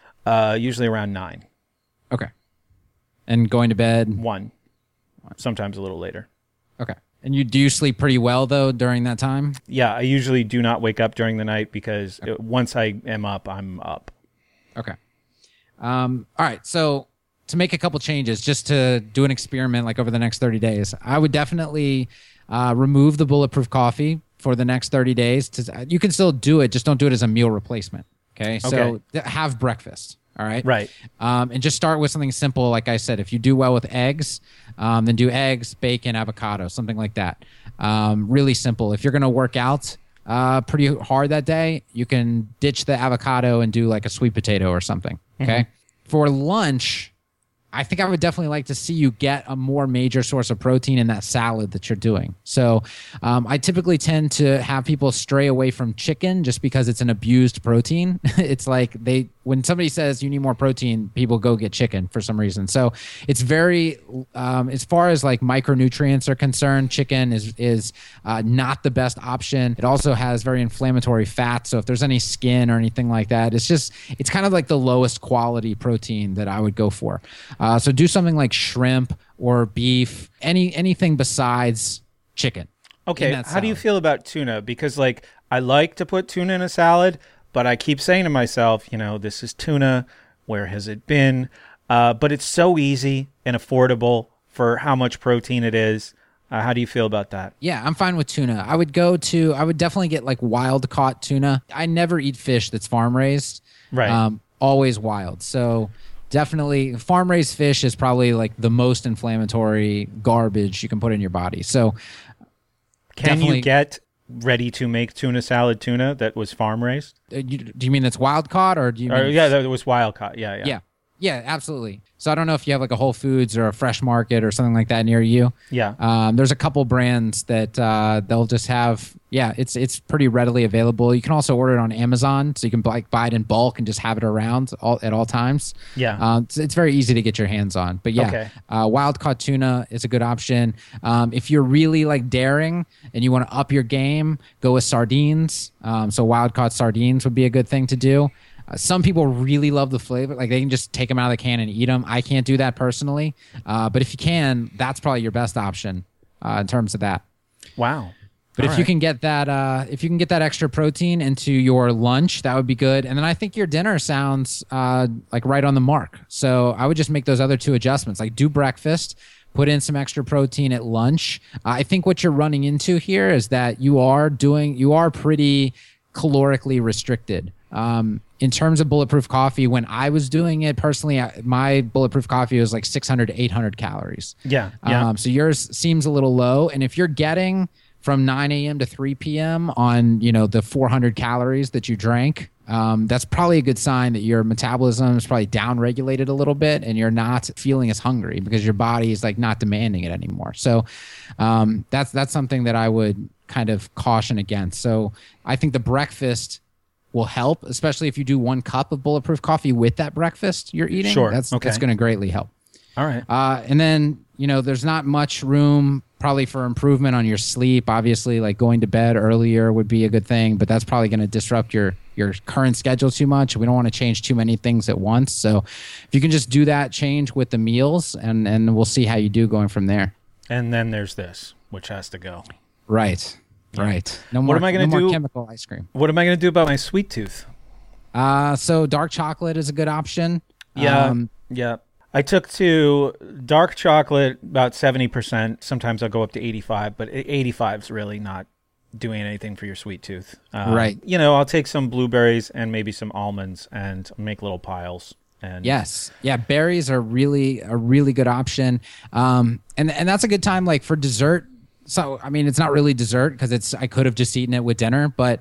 [SPEAKER 2] Usually around 9.
[SPEAKER 4] Okay. And going to bed?
[SPEAKER 2] 1. Sometimes a little later.
[SPEAKER 4] Okay. And do you sleep pretty well, though, during that time?
[SPEAKER 2] Yeah, I usually do not wake up during the night because once I am up, I'm up.
[SPEAKER 4] Okay. All right. So to make a couple changes, just to do an experiment like over the next 30 days, I would definitely remove the Bulletproof coffee for the next 30 days. You can still do it, just don't do it as a meal replacement. Okay. So have breakfast. All right.
[SPEAKER 2] Right.
[SPEAKER 4] And just start with something simple. Like I said, if you do well with eggs, then do eggs, bacon, avocado, something like that. Really simple. If you're going to work out pretty hard that day, you can ditch the avocado and do like a sweet potato or something. Okay. For lunch, I think I would definitely like to see you get a more major source of protein in that salad that you're doing. So I typically tend to have people stray away from chicken just because it's an abused protein. It's like when somebody says you need more protein, people go get chicken for some reason. So it's very, as far as like micronutrients are concerned, chicken is not the best option. It also has very inflammatory fat. So if there's any skin or anything like that, it's kind of like the lowest quality protein that I would go for. So do something like shrimp or beef, anything besides chicken.
[SPEAKER 2] Okay, how do you feel about tuna? Because I like to put tuna in a salad, but I keep saying to myself, this is tuna. Where has it been? But it's so easy and affordable for how much protein it is. How do you feel about that?
[SPEAKER 4] Yeah, I'm fine with tuna. I would definitely get like wild caught tuna. I never eat fish that's farm raised.
[SPEAKER 2] Right.
[SPEAKER 4] Always wild. So definitely farm raised fish is probably like the most inflammatory garbage you can put in your body. So
[SPEAKER 2] can you get ready to make tuna salad tuna that was farm raised?
[SPEAKER 4] Do you mean it's wild caught or do you mean
[SPEAKER 2] yeah, that was wild caught. Yeah, absolutely. So I don't know if you have like a Whole Foods or a Fresh Market or something like that near you. Yeah.
[SPEAKER 4] There's a couple brands that they'll just have. Yeah, it's pretty readily available. You can also order it on Amazon, so you can buy it in bulk and just have it around at all times.
[SPEAKER 2] Yeah.
[SPEAKER 4] It's very easy to get your hands on. But yeah, wild caught tuna is a good option. If you're really like daring and you want to up your game, go with sardines. So wild caught sardines would be a good thing to do. Some people really love the flavor. Like they can just take them out of the can and eat them. I can't do that personally. But if you can, that's probably your best option in terms of that.
[SPEAKER 2] Wow.
[SPEAKER 4] But if you can get that extra protein into your lunch, that would be good. And then I think your dinner sounds like right on the mark. So I would just make those other two adjustments. Like do breakfast, put in some extra protein at lunch. I think what you're running into here is that you are pretty calorically restricted. In terms of Bulletproof coffee, when I was doing it personally, my Bulletproof coffee was like 600 to 800 calories.
[SPEAKER 2] Yeah.
[SPEAKER 4] So yours seems a little low. And if you're getting from 9 a.m. to 3 p.m. on, the 400 calories that you drank, that's probably a good sign that your metabolism is probably down-regulated a little bit and you're not feeling as hungry because your body is like not demanding it anymore. So that's something that I would kind of caution against. So I think the breakfast will help, especially if you do 1 cup of Bulletproof coffee with that breakfast you're eating.
[SPEAKER 2] Sure.
[SPEAKER 4] That's going to greatly help.
[SPEAKER 2] All right.
[SPEAKER 4] And then, there's not much room probably for improvement on your sleep. Obviously, like going to bed earlier would be a good thing, but that's probably going to disrupt your current schedule too much. We don't want to change too many things at once. So if you can just do that change with the meals and we'll see how you do going from there.
[SPEAKER 2] And then there's this, which has to go.
[SPEAKER 4] Right. No more chemical ice cream.
[SPEAKER 2] What am I going to do about my sweet tooth?
[SPEAKER 4] So dark chocolate is a good option.
[SPEAKER 2] Yeah. I took to dark chocolate about 70%. Sometimes I'll go up to 85, but 85 is really not doing anything for your sweet tooth.
[SPEAKER 4] Right.
[SPEAKER 2] I'll take some blueberries and maybe some almonds and make little piles. And
[SPEAKER 4] Yes. Yeah, berries are really a really good option. And that's a good time like for dessert. So, I mean, it's not really dessert because I could have just eaten it with dinner, but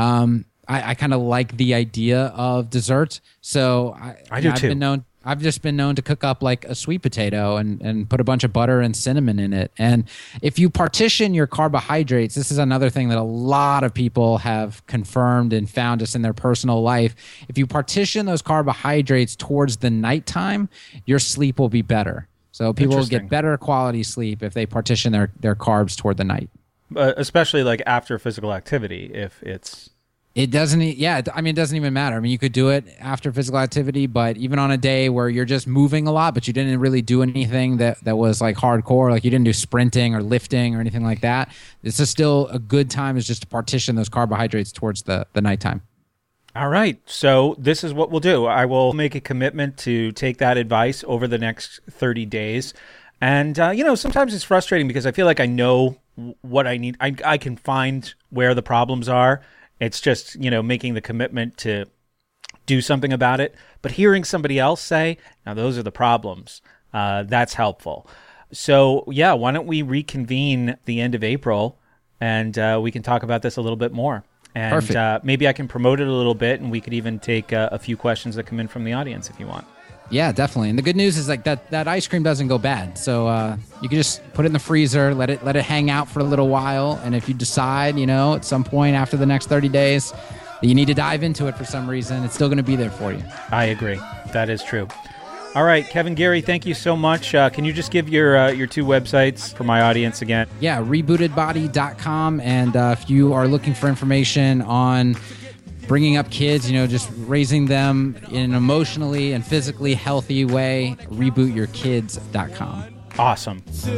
[SPEAKER 4] I kind of like the idea of dessert. So
[SPEAKER 2] I do too.
[SPEAKER 4] I've just been known to cook up like a sweet potato and put a bunch of butter and cinnamon in it. And if you partition your carbohydrates, this is another thing that a lot of people have confirmed and found just in their personal life. If you partition those carbohydrates towards the nighttime, your sleep will be better. So people will get better quality sleep if they partition their carbs toward the night.
[SPEAKER 2] Especially like after physical activity, if it's...
[SPEAKER 4] It doesn't, I mean, it doesn't even matter. I mean, you could do it after physical activity, but even on a day where you're just moving a lot, but you didn't really do anything that was like hardcore, like you didn't do sprinting or lifting or anything like that, this is still a good time is just to partition those carbohydrates towards the nighttime.
[SPEAKER 2] All right. So this is what we'll do. I will make a commitment to take that advice over the next 30 days. And, sometimes it's frustrating because I feel like I know what I need. I can find where the problems are. It's just, making the commitment to do something about it. But hearing somebody else say, now those are the problems, that's helpful. So, yeah, why don't we reconvene the end of April and we can talk about this a little bit more. And maybe I can promote it a little bit and we could even take a few questions that come in from the audience if you want.
[SPEAKER 4] Yeah, definitely. And the good news is like that ice cream doesn't go bad. So you can just put it in the freezer, let it hang out for a little while. And if you decide, at some point after the next 30 days that you need to dive into it for some reason, it's still going to be there for you.
[SPEAKER 2] I agree. That is true. All right, Kevin Geary, thank you so much. Can you just give your two websites for my audience again?
[SPEAKER 4] Yeah, rebootedbody.com. And if you are looking for information on bringing up kids, just raising them in an emotionally and physically healthy way, rebootyourkids.com.
[SPEAKER 2] Awesome.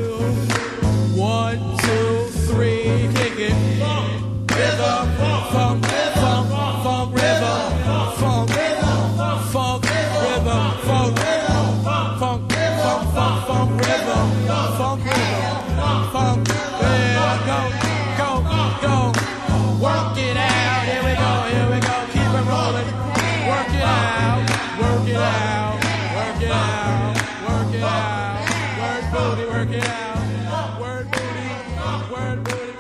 [SPEAKER 3] 1, 2, 3, kick it. Rhythm, funk, funk, funk, rhythm, funk, funk, rhythm, funk, funk, funk, funk, funk, rhythm, funk, rhythm, funk, yeah, go, work it out, here we go, keep it rolling, work it out, work it out, work it out, work it out, word booty, work it out, word booty,